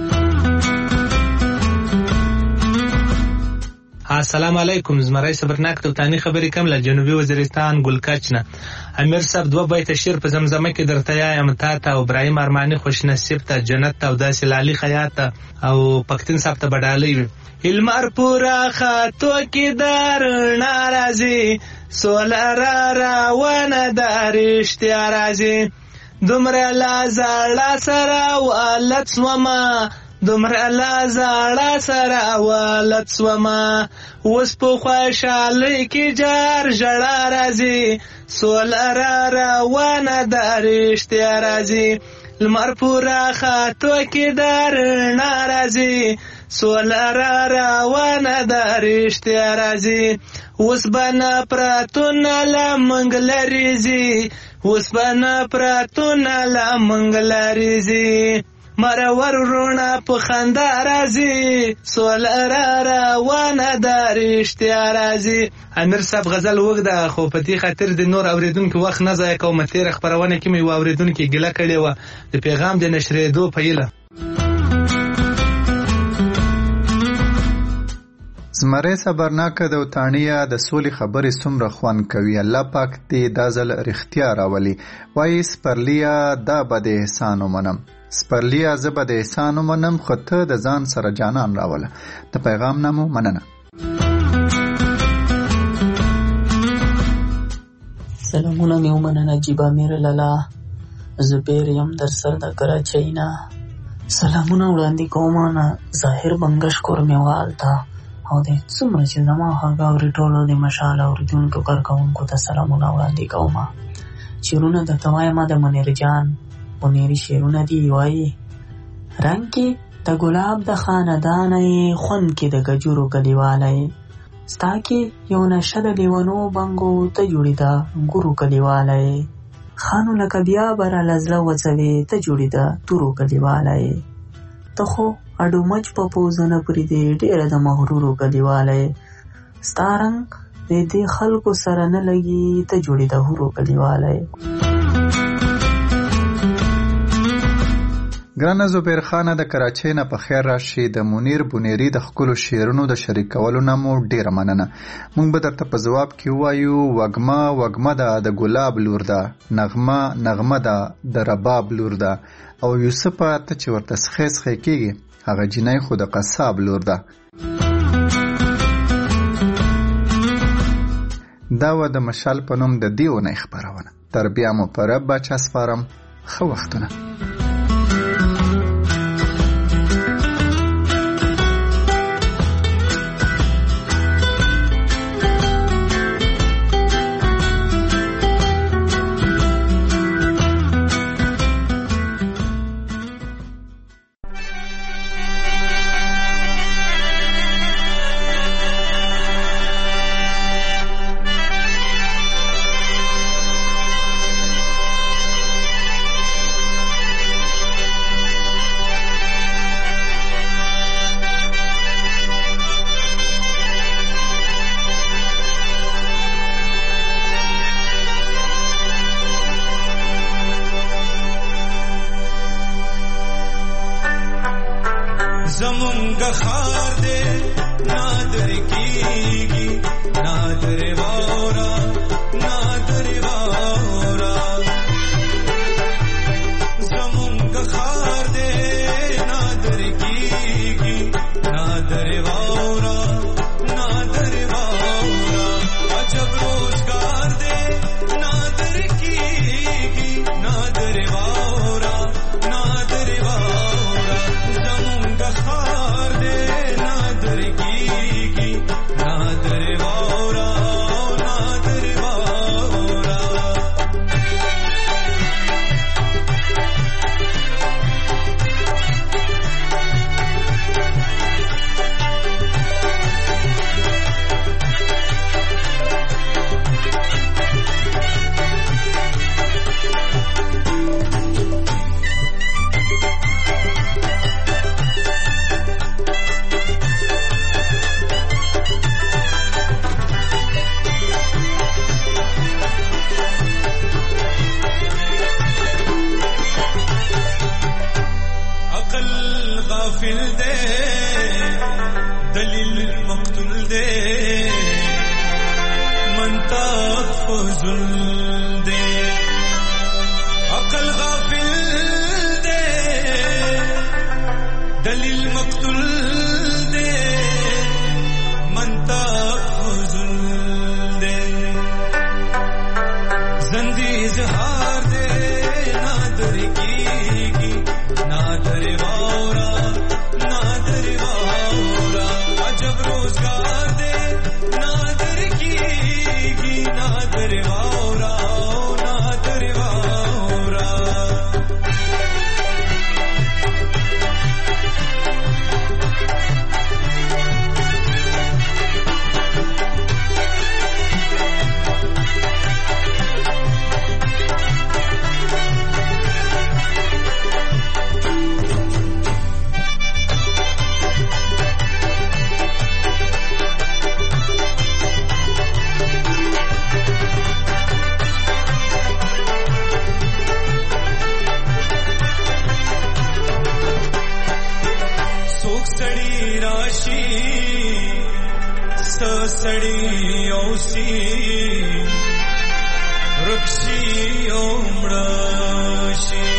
السلام علیکم. زمری صبرناک توتانی خبرې کوم له جنوبي وزیرستان ګلکچ نه. امیر صاحب دوه بیت شعر په زمزمه کې درته یایم: تا ته او ابراهیم ارماني خوش نصیب ته، جنت ته او داسې لالي خیاط او پښتون صاحب ته بډالۍ وي. المر پورا خاتو کې در ناراضي، سوله را روانه در اشتیا راځي. دومره لا زړه سره والت سوما، دومره لا زړه سره والت سوما. اوس په خوشحالۍ کې جار ژړا راځي، سوله را روانه در اشتیا راځي. لمر پورا خاتو کې در ناراضي، سوله را روانه در اشتیا راځي. اوس بنا پراتونه له منګ لریږي، اوس بنا پراتونه له منګ لریږي. مرور رونا په خندا راځي، سوله را روانه در اشتیا راځي. امیر صاحب غزل وګده، خو په دې خاطر د نور اوریدونکو وخت نه ضایع کوم. تېره خپرونه کې مې یو اوریدونکي ګیله کړې وه د پیغام د نشرېدو په هیله. زمری صبرناک د وطانیه د سولې خبرې څومره خوند کوي. الله پاک دې دا ځل رښتیا راولي. وایي: سپرليه دا به د احسان ومنم، سپرليه زه به د احسان ومنم، خو ته د ځان سره جانان راوله. د پیغام نامو مننه. سلامونه مې ومنه نجیبه میر لالا. زبیر یم در سر د کراچۍ نه. سلامونه وړاندې کوم نه ظاهر بنګش کورمیوال ته او د څومره چې زما غږ اوري ټولو د مشال اورېدونکو کارکوونکو ته سلامونه وړاندې کوم. شعرونه درته وایم د منیر جان منیري شعرونه دي. وایي رنګ کې د ګلاب د خاندانه یې خوند کې د ګجورو کلیواله یې ستا کې یو نشه د لیونو بنګو ته جوړې ده ګورو کلیواله یې خانو لکه بیا به را لزله وڅوې ته جوړې ده تورو کلیواله یې ته خو اډو مچ په پوزه نه پرېږدې ډېره د مغرورو کلیواله یې ستا رنګ د دې خلکو سره نه لګي ته جوړې ده هورو کلیواله یې. ګرانه زبیر خانه د کراچۍ نه په خیر راشي. د منیر بونیری د ښکلو شعرونو د شریکولو نه مو ډیره مننه. موږ به درته په ځواب کې ووایو وږمه وږمه ده د ګلاب لور ده، نغمه نغمه ده د رباب لور ده، او یوسفه ته چې ورته سخی سخی کېږي هغه جینۍ خو د قصاب لور ده. دا و د مشال په نوم د دې اونۍ خپرونه. تر بیا مو په رب باچا سپارم. ښه وختونه. زمونږ خار دې نادر کیږي نادر واورا نادر واورا زمونږ خار دې نادر کیږي نادر واورا نادر واورا عجب روزگار دې نادر کیږي نادر واورا نادر واورا زمونږ خار دې نادر کیږي نادر واورا نادر واورا عقل غافل دے دلیل مقتول دے منطق فضل دے عقل غافل دے دلیل مقتول دے منطق فضل دے زندی اظہار دے نادر کیږي نادر واورا نادر واورا عجب روزگار دے نادر کیږي نادر واورا نادر واورا सोख सड़ी राशि सड़ी औसी रक्षी ओमड़ाशी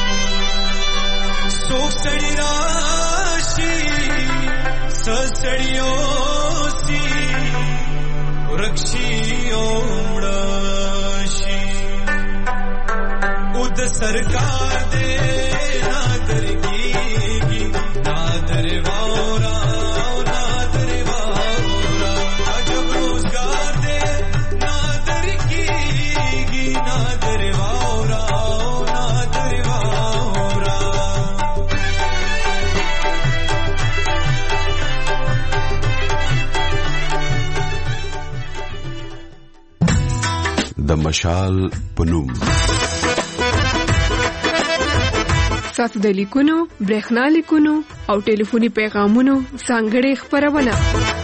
सोख सड़ी राशि सड़ी औसी रक्षी ओमड़ाशी उद सरकार दे नादर कीगी नादर वाओरा नादर वाओरा जब रोजगार दे नादर कीगी नादर वाओरा नादर वाओरा د مشال پنوم تاسو د لیکونو برېښنا لیکونو او ټلیفوني پیغامونو ځانګړې خبرونه